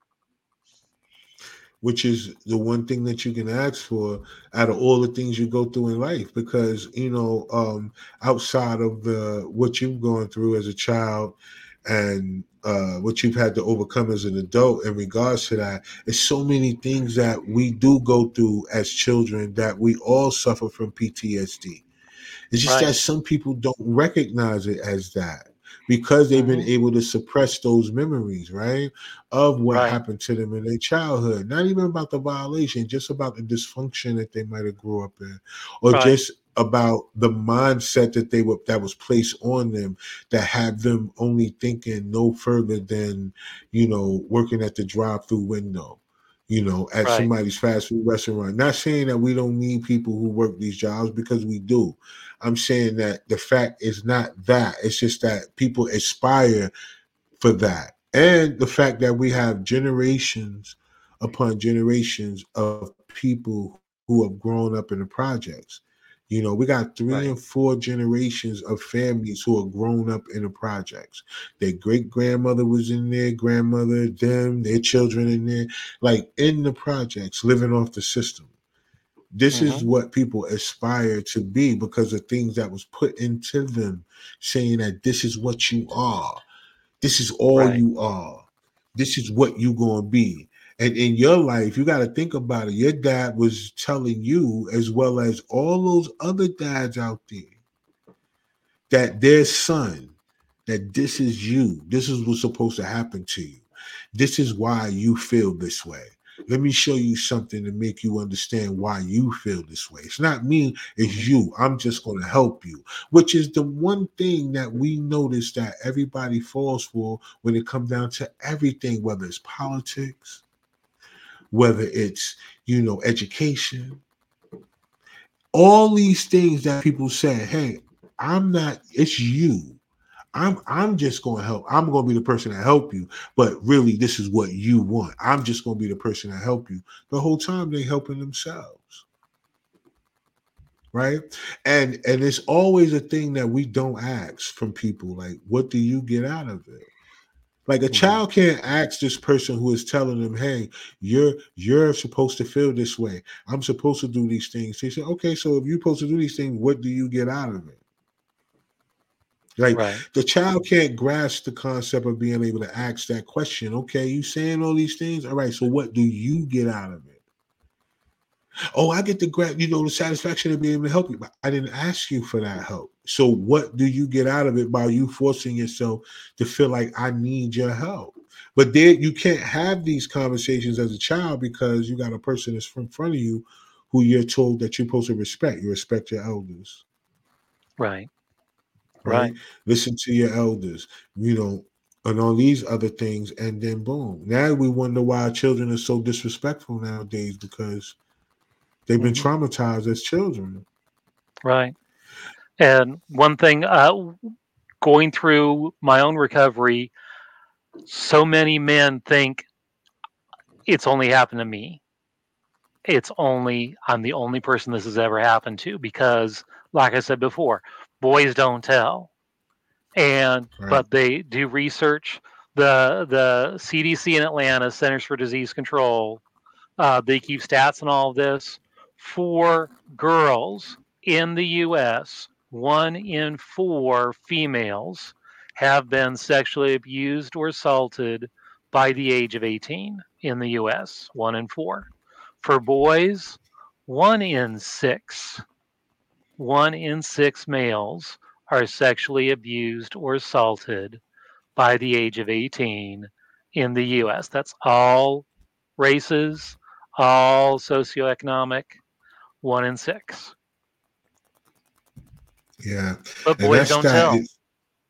which is the one thing that you can ask for out of all the things you go through in life, because you know, um, outside of the what you've gone through as a child and uh, what you've had to overcome as an adult in regards to that, there's so many things that we do go through as children that we all suffer from P T S D. It's just Right. that some people don't recognize it as that because they've been Hmm. able to suppress those memories, right? Of what Right. happened to them in their childhood. Not even about the violation, just about the dysfunction that they might have grew up in, or Right. just about the mindset that they were that was placed on them that had them only thinking no further than, you know, working at the drive-through window, you know, at Right. somebody's fast food restaurant. Not saying that we don't need people who work these jobs, because we do. I'm saying that the fact is not that. It's just that people aspire for that. And the fact that we have generations upon generations of people who have grown up in the projects. You know, we got three and Right. four generations of families who are grown up in the projects. Their great grandmother was in there, grandmother, them, their children in there, like in the projects, living off the system. This is Hmm. what people aspire to be because of things that was put into them, saying that this is what you are, this is all Right. you are, this is what you gonna be. And in your life, you got to think about it. Your dad was telling you, as well as all those other dads out there, that their son, that this is you. This is what's supposed to happen to you. This is why you feel this way. Let me show you something to make you understand why you feel this way. It's not me, it's Hmm. you. I'm just going to help you, which is the one thing that we notice that everybody falls for when it comes down to everything, whether it's politics, whether it's, you know, education, all these things that people say, hey, I'm not, it's you. I'm I'm just going to help. I'm going to be the person to help you. But really, this is what you want. I'm just going to be the person to help you. The whole time they helping themselves, right? And and it's always a thing that we don't ask from people. Like, what do you get out of it? Like a Hmm. child can't ask this person who is telling them, "Hey, you're you're supposed to feel this way. I'm supposed to do these things." They say, "Okay, so if you're supposed to do these things, what do you get out of it?" Like Right. the child can't grasp the concept of being able to ask that question. Okay, you saying all these things. All right, so what do you get out of it? Oh, I get the gra- you know, the satisfaction of being able to help you, but I didn't ask you for that help. So what do you get out of it by you forcing yourself to feel like I need your help? But there, you can't have these conversations as a child because you got a person that's in front of you who you're told that you're supposed to respect. You respect your elders, Right. right? Right. Listen to your elders, you know, and all these other things. And then boom. Now we wonder why children are so disrespectful nowadays because they've been Hmm. traumatized as children. Right. And one thing, uh, going through my own recovery, so many men think it's only happened to me. It's only, I'm the only person this has ever happened to because, like I said before, boys don't tell. And, Right. but they do research. The, the C D C in Atlanta, Centers for Disease Control, uh, they keep stats and all of this. For girls in the U S, one in four females have been sexually abused or assaulted by the age of eighteen in the U S. One in four. For boys, one in six. One in six males are sexually abused or assaulted by the age of eighteen in the U S. That's all races, all socioeconomic. one in six. Yeah, But and boys that's don't that. tell. It,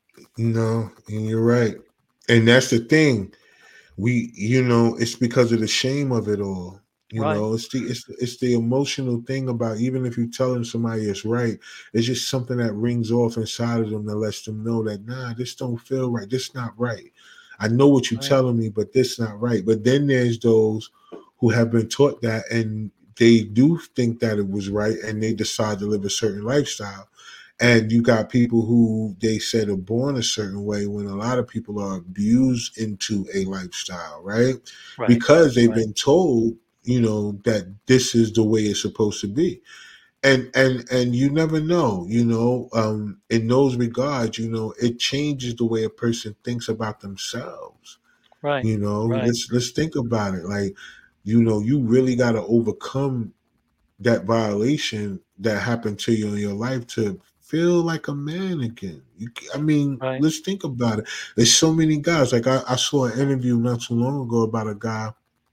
no, and you're right, and that's the thing. We, you know, it's because of the shame of it all. You Right. know, it's the it's it's the emotional thing about even if you're telling somebody it's right, it's just something that rings off inside of them that lets them know that nah, this don't feel right. This not right. I know what you're Right. telling me, but this not right. But then there's those who have been taught that and they do think that it was right and they decide to live a certain lifestyle. And you got people who they said are born a certain way when a lot of people are abused into a lifestyle, right? Right. Because they've Right. been told, you know, that this is the way it's supposed to be. And and and you never know, you know, um, in those regards, you know, it changes the way a person thinks about themselves. Right. You know, Right. let's let's think about it. Like, you know, you really gotta overcome that violation that happened to you in your life to feel like a man again. You, I mean, Right. let's think about it. There's so many guys. Like I, I saw an interview not too long ago about a guy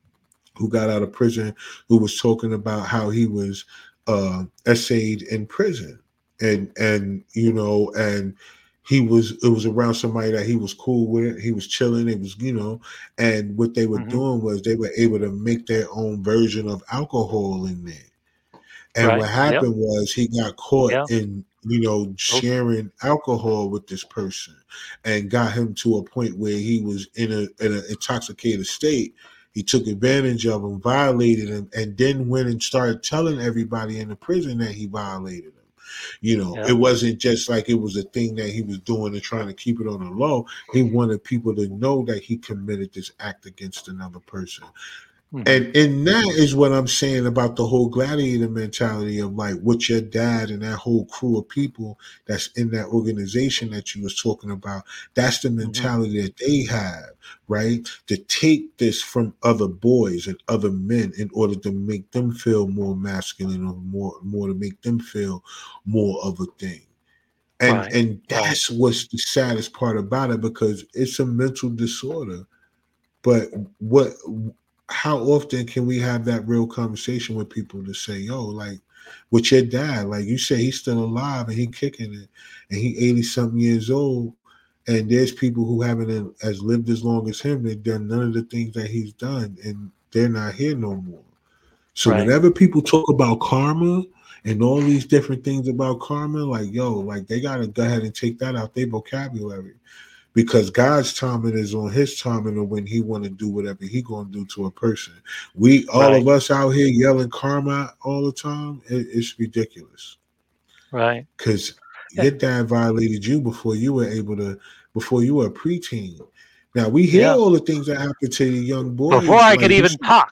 who got out of prison who was talking about how he was uh, essayed in prison, and and you know, and he was it was around somebody that he was cool with. He was chilling. It was you know, and what they were hmm doing was they were able to make their own version of alcohol in there. And Right. what Yep. happened was he got caught Yeah. in, you know, Oh, sharing alcohol with this person and got him to a point where he was in a in an intoxicated state. He took advantage of him, violated him, and then went and started telling everybody in the prison that he violated him. You know, yeah. it wasn't just like it was a thing that he was doing and trying to keep it on the low. He wanted people to know that he committed this act against another person. hmm And and that is what I'm saying about the whole gladiator mentality of like what your dad and that whole crew of people that's in that organization that you was talking about. That's the hmm mentality that they have, right? To take this from other boys and other men in order to make them feel more masculine or more more to make them feel more of a thing. And Right. and Right. that's what's the saddest part about it because it's a mental disorder. But what how often can we have that real conversation with people to say, yo, like with your dad, like you say he's still alive and he kicking it and he eighty something years old. And there's people who haven't as lived as long as him, they've done none of the things that he's done and they're not here no more. So Right. whenever people talk about karma and all these different things about karma, like yo, like they gotta go ahead and take that out their vocabulary because God's timing is on his timing of when he want to do whatever he going to do to a person. We, all Right. of us out here yelling karma all the time, it, it's ridiculous Right. because Yeah. your dad violated you before you were able to, before you were a preteen. Now we hear Yeah. all the things that happen to the young Before boys. I Like could you, even talk.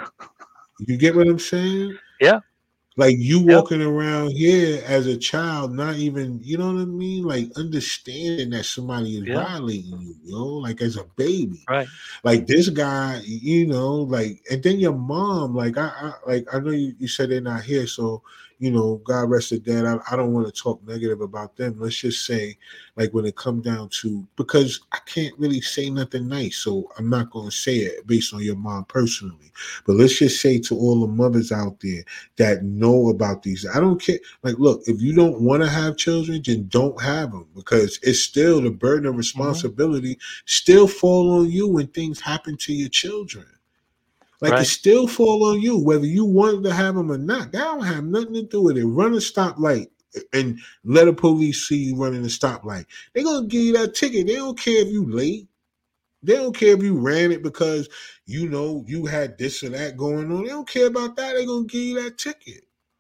you get what I'm saying? Yeah. Like you Yep. walking around here as a child, not even, you know what I mean? Like understanding that somebody is Yeah. violating you, yo, like as a baby. Right. Like this guy, you know, like, and then your mom, like, I, I like, I know you, you said they're not here, so you know, God rest their dead. I, I don't want to talk negative about them. Let's just say, like, when it come down to, because I can't really say nothing nice, so I'm not going to say it based on your mom personally. But let's just say to all the mothers out there that know about these, I don't care. Like, look, if you don't want to have children, then don't have them because it's still the burden of hmm responsibility still fall on you when things happen to your children. Like it Right. still fall on you, whether you wanted to have them or not. That don't have nothing to do with it. Run a stoplight and let a police see you running a stoplight. They're gonna give you that ticket. They don't care if you late. They don't care if you ran it because you know you had this or that going on. They don't care about that. They're gonna give you that ticket.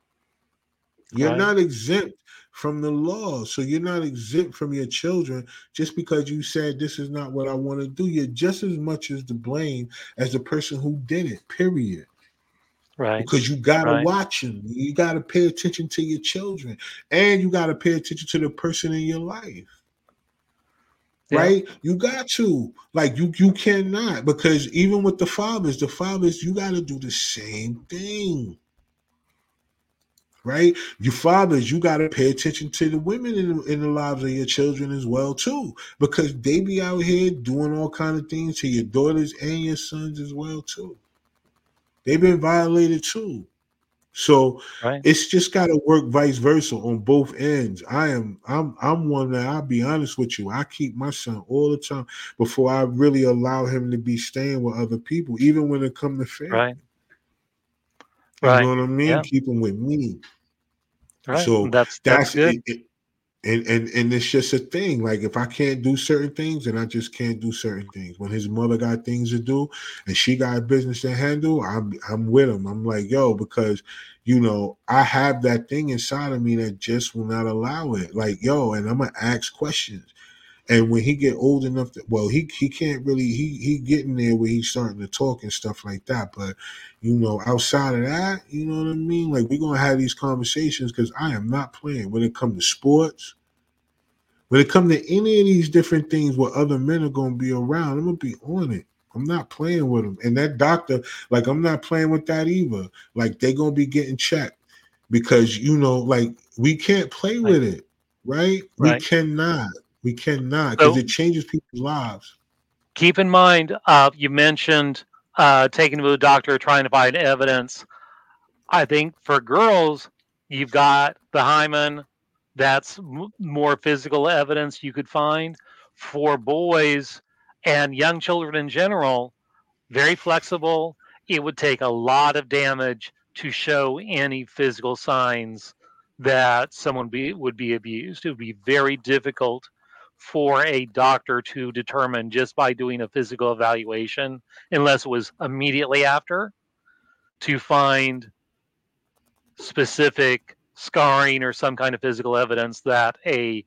You're Right. not exempt from the law. So you're not exempt from your children just because you said this is not what I want to do. You're just as much as to blame as the person who did it, period. Right. Because you got to Right. watch them. You got to pay attention to your children. And you got to pay attention to the person in your life. Yeah. Right? You got to. Like you you cannot. Because even with the fathers, the fathers, you got to do the same thing. Right? You fathers, you got to pay attention to the women in the, in the lives of your children as well too, because they be out here doing all kind of things to your daughters and your sons as well too. They've been violated too. So Right. it's just got to work vice versa on both ends. I am I'm I'm one that I'll be honest with you. I keep my son all the time before I really allow him to be staying with other people, even when it comes to family. Right. You know Right. what I mean? Yeah. Keep him with me. Right. So That's that's that's good. it, it, and and and it's just a thing. Like if I can't do certain things, then I just can't do certain things. When his mother got things to do and she got business to handle, I'm I'm with him. I'm like, yo, because you know I have that thing inside of me that just will not allow it. Like, yo, and I'm gonna ask questions. And when he get old enough to, well, he he can't really he he getting there where he's starting to talk and stuff like that. But you know, outside of that, you know what I mean? Like we're gonna have these conversations because I am not playing when it comes to sports. When it comes to any of these different things where other men are gonna be around, I'm gonna be on it. I'm not playing with them. And that doctor, like I'm not playing with that either. Like they gonna be getting checked because you know, like we can't play Right. with it, right? We Right. cannot. We cannot because So it changes people's lives. keep in mind, uh, you mentioned uh, taking to the doctor, trying to find evidence. I think for girls, you've got the hymen. That's m- more physical evidence you could find. For boys and young children in general, very flexible. It would take a lot of damage to show any physical signs that someone be, would be abused. It would be very difficult for a doctor to determine just by doing a physical evaluation, unless it was immediately after, to find specific scarring or some kind of physical evidence that a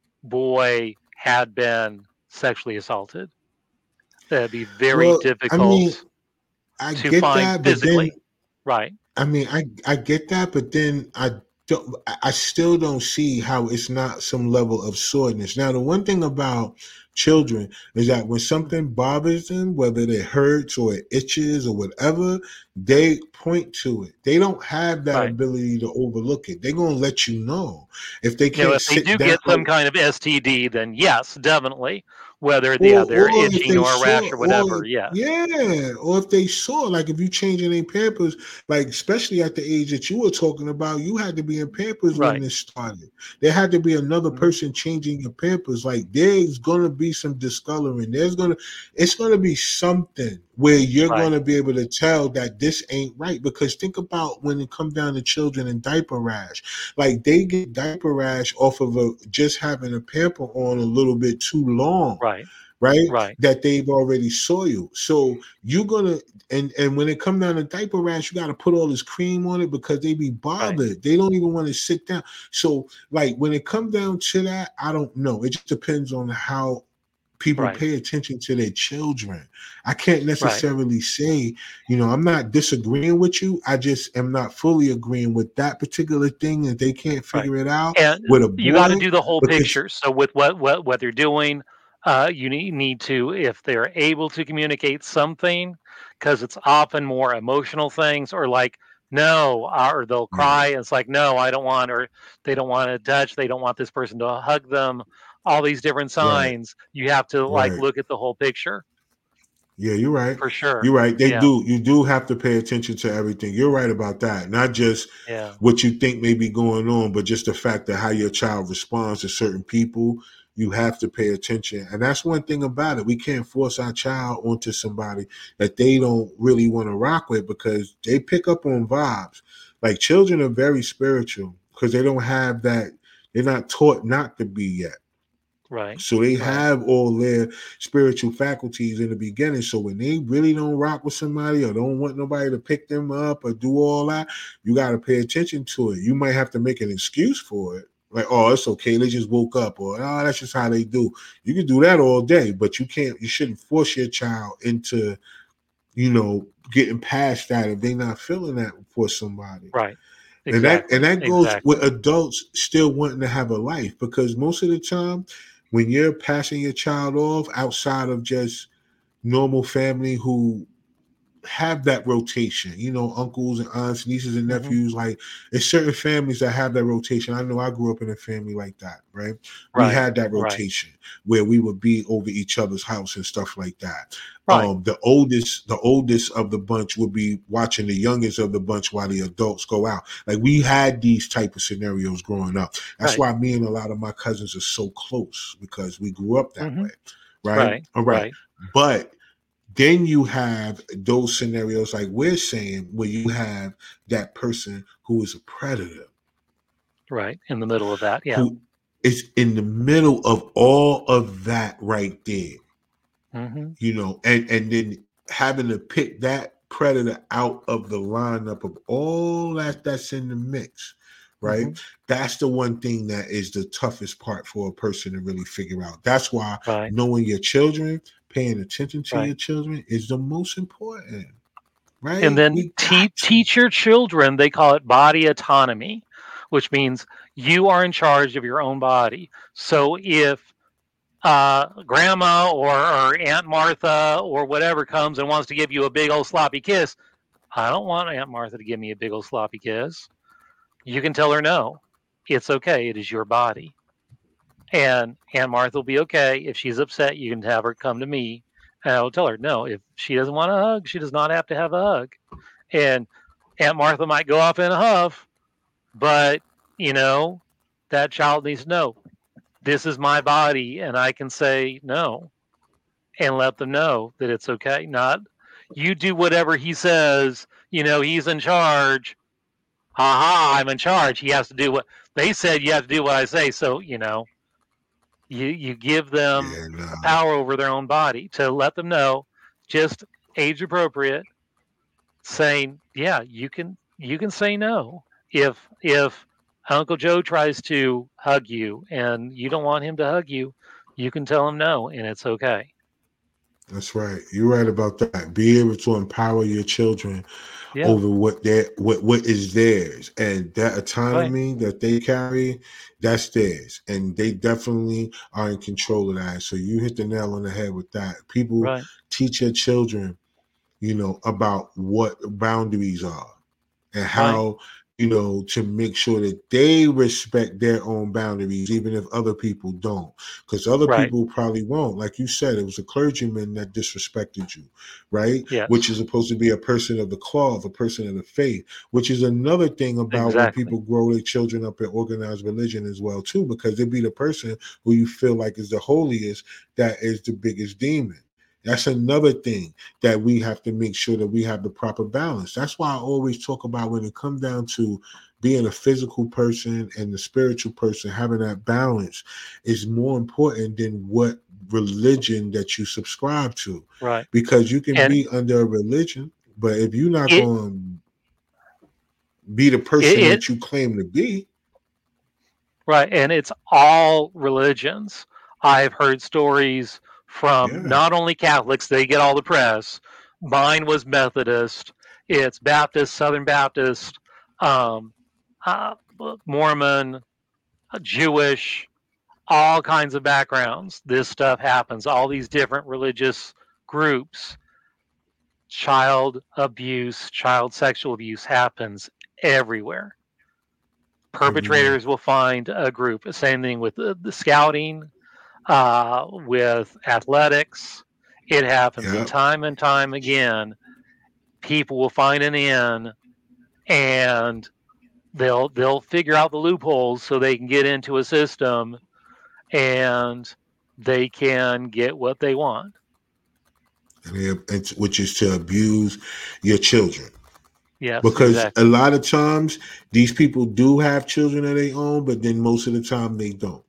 boy had been sexually assaulted. That'd be very Well, I mean, difficult I to get find that, but then physically. Right. I mean, I I get that, but then I don't. I I still don't see how it's not some level of soreness. Now, the one thing about children is that when something bothers them, whether it hurts or it itches or whatever, they point to it. They don't have that Right. ability to overlook it. They're gonna let you know if they You know, can't if they sit do down. get some kind of S T D, then yes, definitely. Whether yeah, Or they're or if itching they or a saw, rash or or whatever, if, yes. yeah, or if they saw, like if you changing their Pampers, like especially at the age that you were talking about, you had to be in Pampers when Right. this started. There had to be another Mhm. person changing your Pampers. Like there's gonna be some discoloring. There's gonna, it's gonna be something where you're Right. gonna be able to tell that this ain't right. Because think about when it comes down to children and diaper rash, like they get diaper rash off of a just having a pamper on a little bit too long. Right. Right, Right. that they've already soiled. So you're gonna, and and when it come down to diaper rash, you got to put all this cream on it because they be Right. bothered. They don't even want to sit down. So like when it come down to that, I don't know. It just depends on how people Right. pay attention to their children. I can't Right. necessarily say, you know, I'm not disagreeing with you. I just am not fully agreeing with that particular thing that they can't Right. figure it out And with a you got to boy do the whole because picture. So with what what what they're doing, uh, you need need to, if they're able to communicate something, because it's often more emotional things, or like no, uh, or they'll yeah, cry. And it's like no, I don't want, or they don't want to touch. They don't want this person to hug them. All these different right, signs. You have to like right. look at the whole picture Yeah, you're right. for sure. You're right. They Yeah. do. You do have to pay attention to everything. You're right about that. Not just Yeah. what you think may be going on, but just the fact that how your child responds to certain people. You have to pay attention. And that's one thing about it. We can't force our child onto somebody that they don't really want to rock with because they pick up on vibes. Like children are very spiritual because they don't have that. They're not taught not to be yet. Right. So they Right. have all their spiritual faculties in the beginning. So when they really don't rock with somebody or don't want nobody to pick them up or do all that, you got to pay attention to it. You might have to make an excuse for it. Like, oh, it's okay. They just woke up, or oh, that's just how they do. You can do that all day, but you can't. You shouldn't force your child into, you know, getting past that if they're not feeling that for somebody. Right. And that Exactly. and that goes Exactly. with adults still wanting to have a life because most of the time when you're passing your child off outside of just normal family who have that rotation, you know, uncles and aunts, nieces and Mhm. nephews. Like, there's certain families that have that rotation. I know I grew up in a family like that, right? We Right. had that Right. rotation where we would be over each other's house and stuff like that. Right. Um, the oldest, the oldest of the bunch would be watching the youngest of the bunch while the adults go out. Like, we had these type of scenarios growing up. That's Right. why me and a lot of my cousins are so close, because we grew up that Mhm. way, right? Right. All right. Right. But then you have those scenarios like we're saying, where you have that person who is a predator, Right. In the middle of that. Yeah. who is in the middle of all of that right there, hmm you know, and, and then having to pick that predator out of the lineup of all that that's in the mix, right? hmm That's the one thing that is the toughest part for a person to really figure out. That's why Right. knowing your children, paying attention to Right. your children is the most important, right? And then We te- got to. teach your children, they call it body autonomy, which means you are in charge of your own body. So if uh, grandma or, or Aunt Martha or whatever comes and wants to give you a big old sloppy kiss, I don't want Aunt Martha to give me a big old sloppy kiss. You can tell her no. It's okay. It is your body. And Aunt Martha will be okay. If she's upset, you can have her come to me and I will tell her, no, if she doesn't want a hug, she does not have to have a hug. And Aunt Martha might go off in a huff, but, you know, that child needs to know this is my body and I can say no and let them know that it's okay. Not you do whatever he says, you know, he's in charge. Haha, I'm in charge. He has to do what they said. You have to do what I say. So, you know, you, you give them Yeah, nah. power over their own body to let them know, just age appropriate, saying, yeah, you can, you can say no. If, if Uncle Joe tries to hug you and you don't want him to hug you, you can tell him no and it's okay. That's right. You're right about that. Be able to empower your children Yeah. over what they what what is theirs, and that Right. autonomy that they carry, that's theirs, and they definitely are in control of that. So you hit the nail on the head with that. People Right. teach your children, you know, about what boundaries are and Right. how, you know, to make sure that they respect their own boundaries, even if other people don't. Because other Right. people probably won't. Like you said, it was a clergyman that disrespected you, right? Yes. Which is supposed to be a person of the cloth, a person of the faith, which is another thing about when Exactly. people grow their children up in organized religion as well, too, because they be the person who you feel like is the holiest that is the biggest demon. That's another thing that we have to make sure that we have the proper balance. That's why I always talk about when it comes down to being a physical person and the spiritual person, having that balance is more important than what religion that you subscribe to. Right. Because you can And be under a religion, but if you're not it, going to be the it, person it, that you claim to be, right. And it's all religions. I've heard stories from yeah, not only Catholics, they get all the press. Mine was Methodist. It's Baptist, Southern Baptist, um, uh, Mormon, uh, Jewish, all kinds of backgrounds. This stuff happens. All these different religious groups. Child abuse, child sexual abuse happens everywhere. everywhere. Perpetrators will find a group. Same thing with the, the scouting, uh, with athletics. It happens Yep. time and time again. People will find an in, and they'll they'll figure out the loopholes so they can get into a system, and they can get what they want. And they, it's, which is to abuse your children. Yes, Because exactly. a lot of times these people do have children of their own, but then most of the time they don't.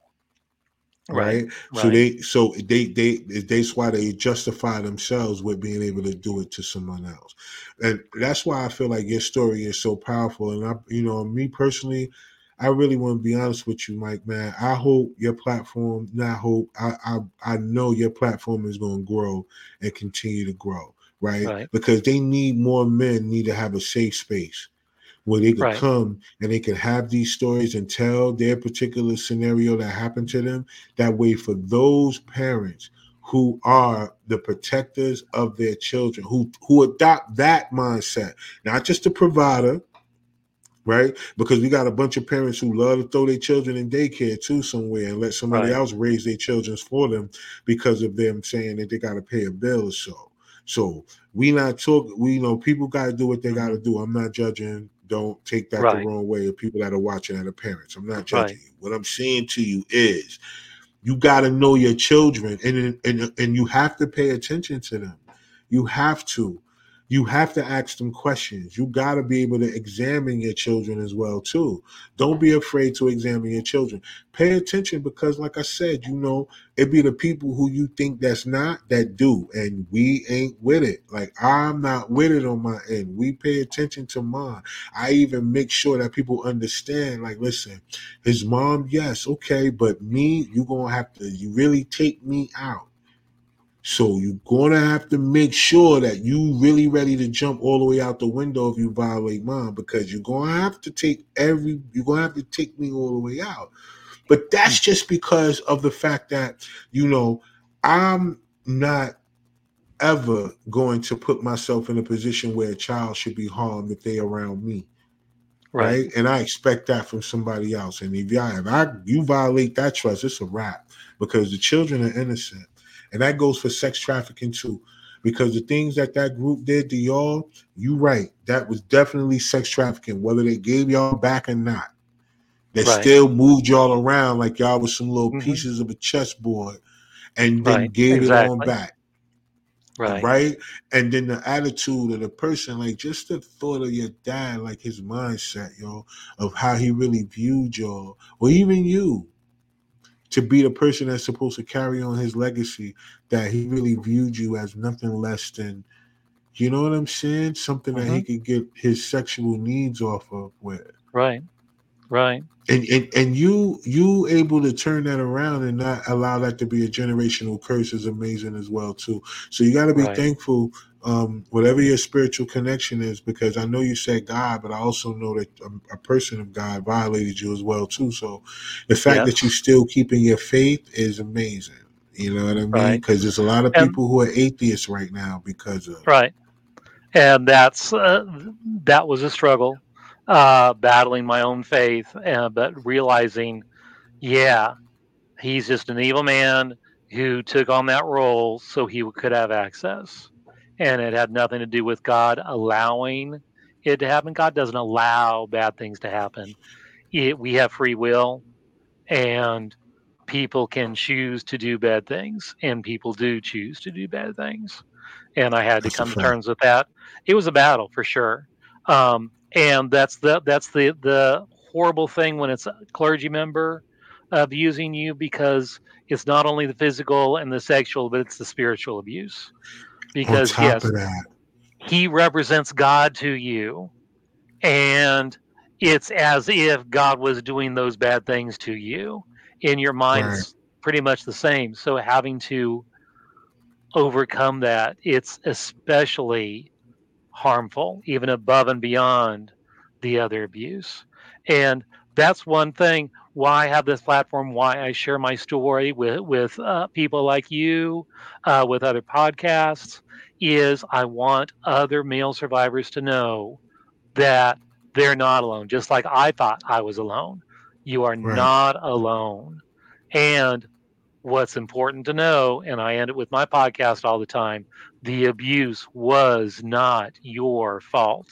Right. Right. So Right. they so they they that's why they justify themselves with being able to do it to someone else. And that's why I feel like your story is so powerful. And I, you know, me personally, I really want to be honest with you, Mike, man. I hope your platform, not hope, I I, I know your platform is going to grow and continue to grow, right? Right. Because they need more men need to have a safe space where they could Right. come and they could have these stories and tell their particular scenario that happened to them. That way, for those parents who are the protectors of their children, who who adopt that mindset, not just the provider, right? Because we got a bunch of parents who love to throw their children in daycare too somewhere and let somebody Right. else raise their children for them because of them saying that they got to pay a bill or so. So we not talk. We you know people got to do what they got to do. I'm not judging. Don't take that Right. the wrong way. Of people that are watching that are parents. I'm not Right. judging you. What I'm saying to you is, you got to know your children, and and and you have to pay attention to them. You have to. You have to ask them questions. You got to be able to examine your children as well too. Don't be afraid to examine your children. Pay attention because, like I said, you know, it be the people who you think that's not that do, and we ain't with it. Like I'm not with it on my end. We pay attention to mine. I even make sure that people understand. Like, listen, his mom, yes, okay, but me, you gonna have to. You really take me out. So you're going to have to make sure that you really ready to jump all the way out the window if you violate mine, because you're going to have to take every, you're going to have to take me all the way out. But that's just because of the fact that, you know, I'm not ever going to put myself in a position where a child should be harmed if they're around me. Right. Right. And I expect that from somebody else. And if, y'all, if I, you violate that trust, it's a wrap, because the children are innocent. And that goes for sex trafficking too, because the things that that group did to y'all, you right, that was definitely sex trafficking, whether they gave y'all back or not. They Right. still moved y'all around like y'all was some little Mhm. pieces of a chessboard and then Right. gave it on Exactly. back. Right. Right. And then the attitude of the person, like just the thought of your dad, like his mindset, yo, of how he really viewed y'all, or even you, to be the person that's supposed to carry on his legacy, that he really viewed you as nothing less than, you know what I'm saying? Something that he Mhm. could get his sexual needs off of with. Right. Right. And, and and you you able to turn that around and not allow that to be a generational curse is amazing as well too. So you got to be Right. thankful, um, whatever your spiritual connection is, because I know you said God, but I also know that a, a person of God violated you as well too. So the fact that you Yes. still keeping your faith is amazing. You know what I mean? Right. Because there's a lot of And people who are atheists right now because of. right. And that's uh, that was a struggle, uh, battling my own faith, uh, but realizing, yeah, he's just an evil man who took on that role so he could have access, and it had nothing to do with God allowing it to happen. God doesn't allow bad things to happen. It, we have free will, and people can choose to do bad things, and people do choose to do bad things. And I had to That's a come to fact. terms with that. It was a battle for sure, um, and that's the that's the the horrible thing when it's a clergy member abusing you, because it's not only the physical and the sexual, but it's the spiritual abuse. On Because top yes, of that, he represents God to you, and it's as if God was doing those bad things to you. In your mind, right? it's pretty much the same. So having to overcome that, it's especially harmful, even above and beyond the other abuse. And that's one thing why I have this platform, why I share my story with with uh, people like you, uh, with other podcasts, is I want other male survivors to know that they're not alone. Just like I thought I was alone, you are Right. not alone. And what's important to know, and I end it with my podcast all the time, the abuse was not your fault.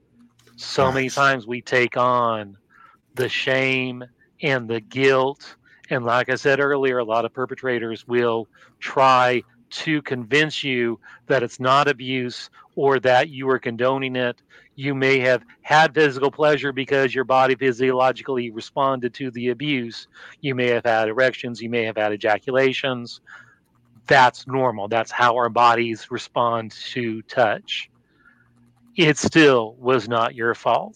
So many Facts. times we take on the shame and the guilt. And like I said earlier, a lot of perpetrators will try to convince you that it's not abuse or that you are condoning it. You may have had physical pleasure because your body physiologically responded to the abuse. You may have had erections, you may have had ejaculations. That's normal. That's how our bodies respond to touch. It still was not your fault.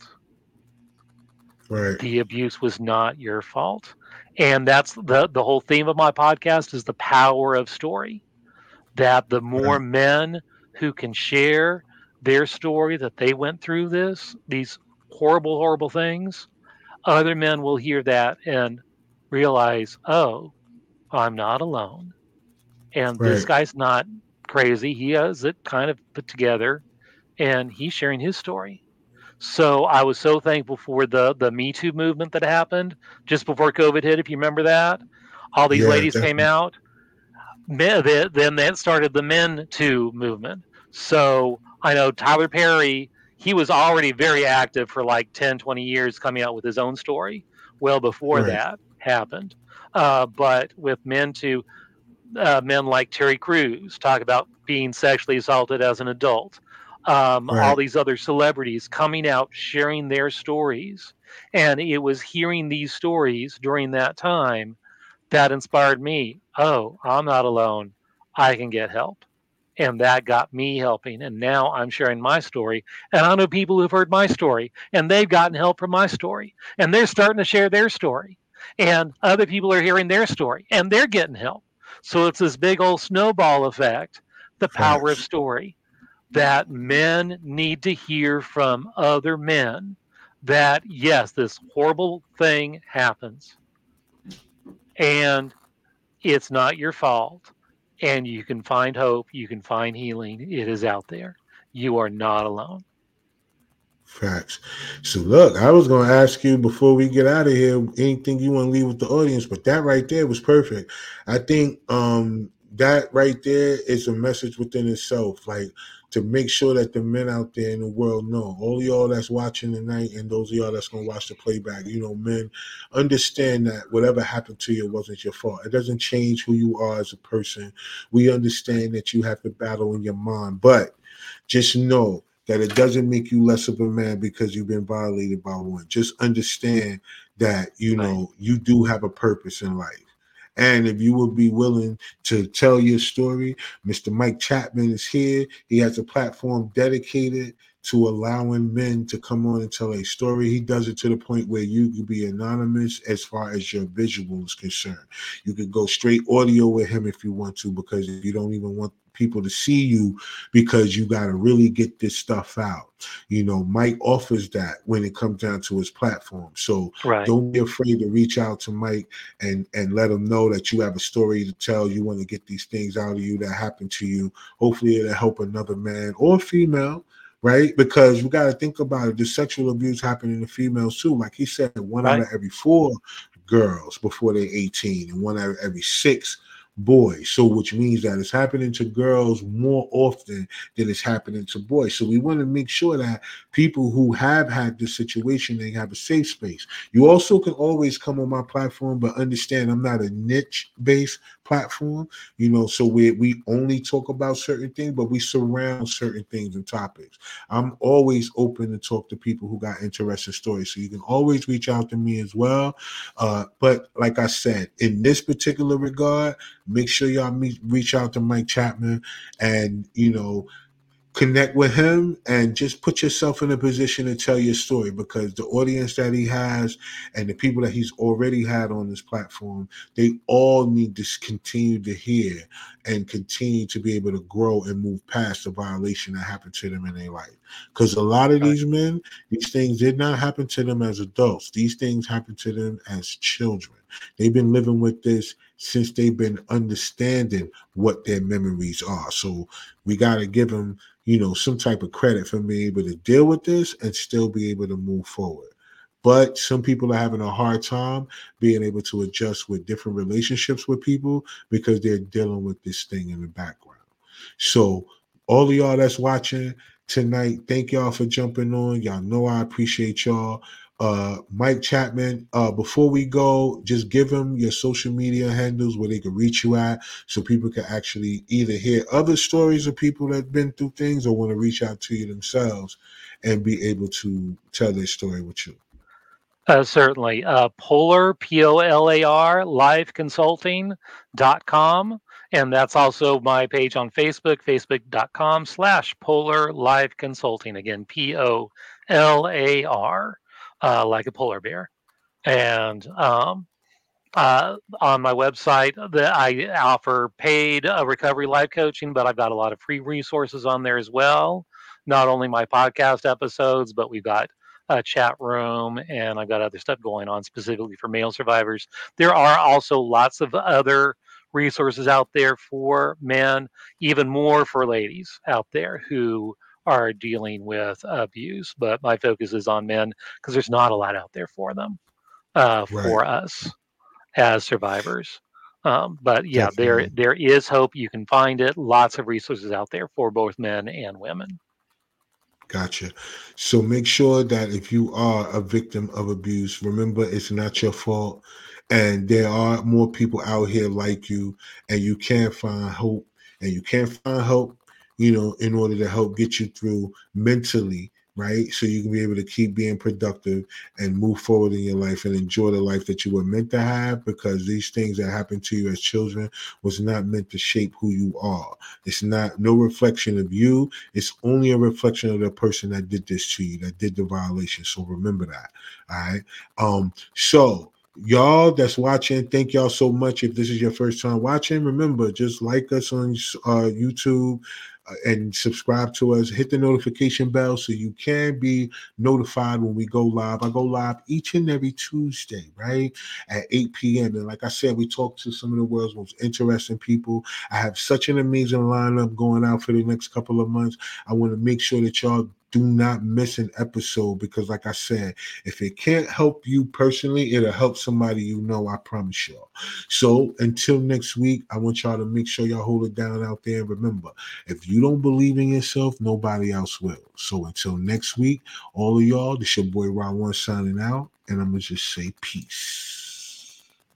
Right. The abuse was not your fault. And that's the the whole theme of my podcast, is the power of story. That the more Right. men who can share their story, that they went through this, these horrible, horrible things, other men will hear that and realize, oh, I'm not alone. And this Right. guy's not crazy. He has it kind of put together, and he's sharing his story. So I was so thankful for the the Me Too movement that happened just before COVID hit. If you remember that, all these Yeah, ladies came definitely. out. Men, they, then that started the Men Too movement. So I know Tyler Perry, he was already very active for like ten, twenty years coming out with his own story well before Right. that happened. Uh, but with Men Too, uh, men like Terry Crews talk about being sexually assaulted as an adult. Um, all Right. these other celebrities coming out sharing their stories. And it was hearing these stories during that time that inspired me. Oh, I'm not alone. I can get help. And that got me helping. And now I'm sharing my story. And I know people who've heard my story and they've gotten help from my story. And they're starting to share their story. And other people are hearing their story and they're getting help. So it's this big old snowball effect, the power of Facts. story, that men need to hear from other men that, yes, this horrible thing happens. And it's not your fault. And you can find hope. You can find healing. It is out there. You are not alone. Facts. So look, I was gonna ask you before we get out of here, anything you want to leave with the audience, but that right there was perfect. I think um that right there is a message within itself. Like to make sure that the men out there in the world know, all of y'all that's watching tonight and those of y'all that's gonna watch the playback, you know, men, understand that whatever happened to you wasn't your fault. It doesn't change who you are as a person. We understand that you have to battle in your mind, but just know that it doesn't make you less of a man because you've been violated by one. Just understand that, you Right. know, you do have a purpose in life. And if you would be willing to tell your story, Mister Mike Chapman is here. He has a platform dedicated to allowing men to come on and tell a story. He does it to the point where you can be anonymous as far as your visual is concerned. You could go straight audio with him if you want to, because you don't even want people to see you, because you got to really get this stuff out. You know, Mike offers that when it comes down to his platform. So Right. don't be afraid to reach out to Mike and and let him know that you have a story to tell. You want to get these things out of you that happened to you. Hopefully it'll help another man or female, right? Because we got to think about it. The sexual abuse happening to females too. Like he said, one out Right. of every four girls before they're eighteen and one out of every six boys. So which means that it's happening to girls more often than it's happening to boys. So we want to make sure that people who have had this situation, they have a safe space. You also can always come on my platform, but understand I'm not a niche based platform, you know, so we we only talk about certain things, but we surround certain things and topics. I'm always open to talk to people who got interesting stories. So you can always reach out to me as well. Uh, but like I said, in this particular regard, make sure y'all meet, reach out to Mike Chapman and, you know, connect with him and just put yourself in a position to tell your story, because the audience that he has and the people that he's already had on this platform, they all need to continue to hear and continue to be able to grow and move past the violation that happened to them in their life. Because a lot of Right. these men, these things did not happen to them as adults. These things happened to them as children. They've been living with this since they've been understanding what their memories are. So we got to give them, you know, some type of credit for being able to deal with this and still be able to move forward. But some people are having a hard time being able to adjust with different relationships with people because they're dealing with this thing in the background. So all of y'all that's watching tonight, thank y'all for jumping on. Y'all know I appreciate y'all. Uh, Mike Chapman, uh, before we go, just give them your social media handles where they can reach you at, so people can actually either hear other stories of people that have been through things or want to reach out to you themselves and be able to tell their story with you. Uh, certainly. Uh, Polar, P O L A R, live consulting dot com. And that's also my page on Facebook, facebook.com slash polar live consulting. Again, P O L A R, uh, like a polar bear. And um, uh, on my website, that I offer paid uh, recovery life coaching, but I've got a lot of free resources on there as well. Not only my podcast episodes, but we've got a chat room, and I've got other stuff going on specifically for male survivors. There are also lots of other resources out there for men, even more for ladies out there who are dealing with abuse. But my focus is on men because there's not a lot out there for them, uh, Right. for us as survivors. Um, but yeah, there Definitely. there is hope. You can find it. Lots of resources out there for both men and women. Gotcha. So make sure that if you are a victim of abuse, remember it's not your fault. And there are more people out here like you, and you can find hope. And you can find hope, you know, in order to help get you through mentally, right? So you can be able to keep being productive and move forward in your life and enjoy the life that you were meant to have, because these things that happened to you as children was not meant to shape who you are. It's not no reflection of you. It's only a reflection of the person that did this to you, that did the violation. So remember that. All right. Um, so y'all that's watching, thank y'all so much. If this is your first time watching, remember, just like us on uh, YouTube uh, and subscribe to us. Hit the notification bell so you can be notified when we go live. I go live each and every Tuesday, right, at eight p.m. And like I said, we talk to some of the world's most interesting people. I have such an amazing lineup going out for the next couple of months. I want to make sure that y'all do not miss an episode, because like I said, if it can't help you personally, it'll help somebody you know, I promise y'all. So until next week, I want y'all to make sure y'all hold it down out there. And remember, if you don't believe in yourself, nobody else will. So until next week, all of y'all, this your boy Ron One signing out, and I'm going to just say peace.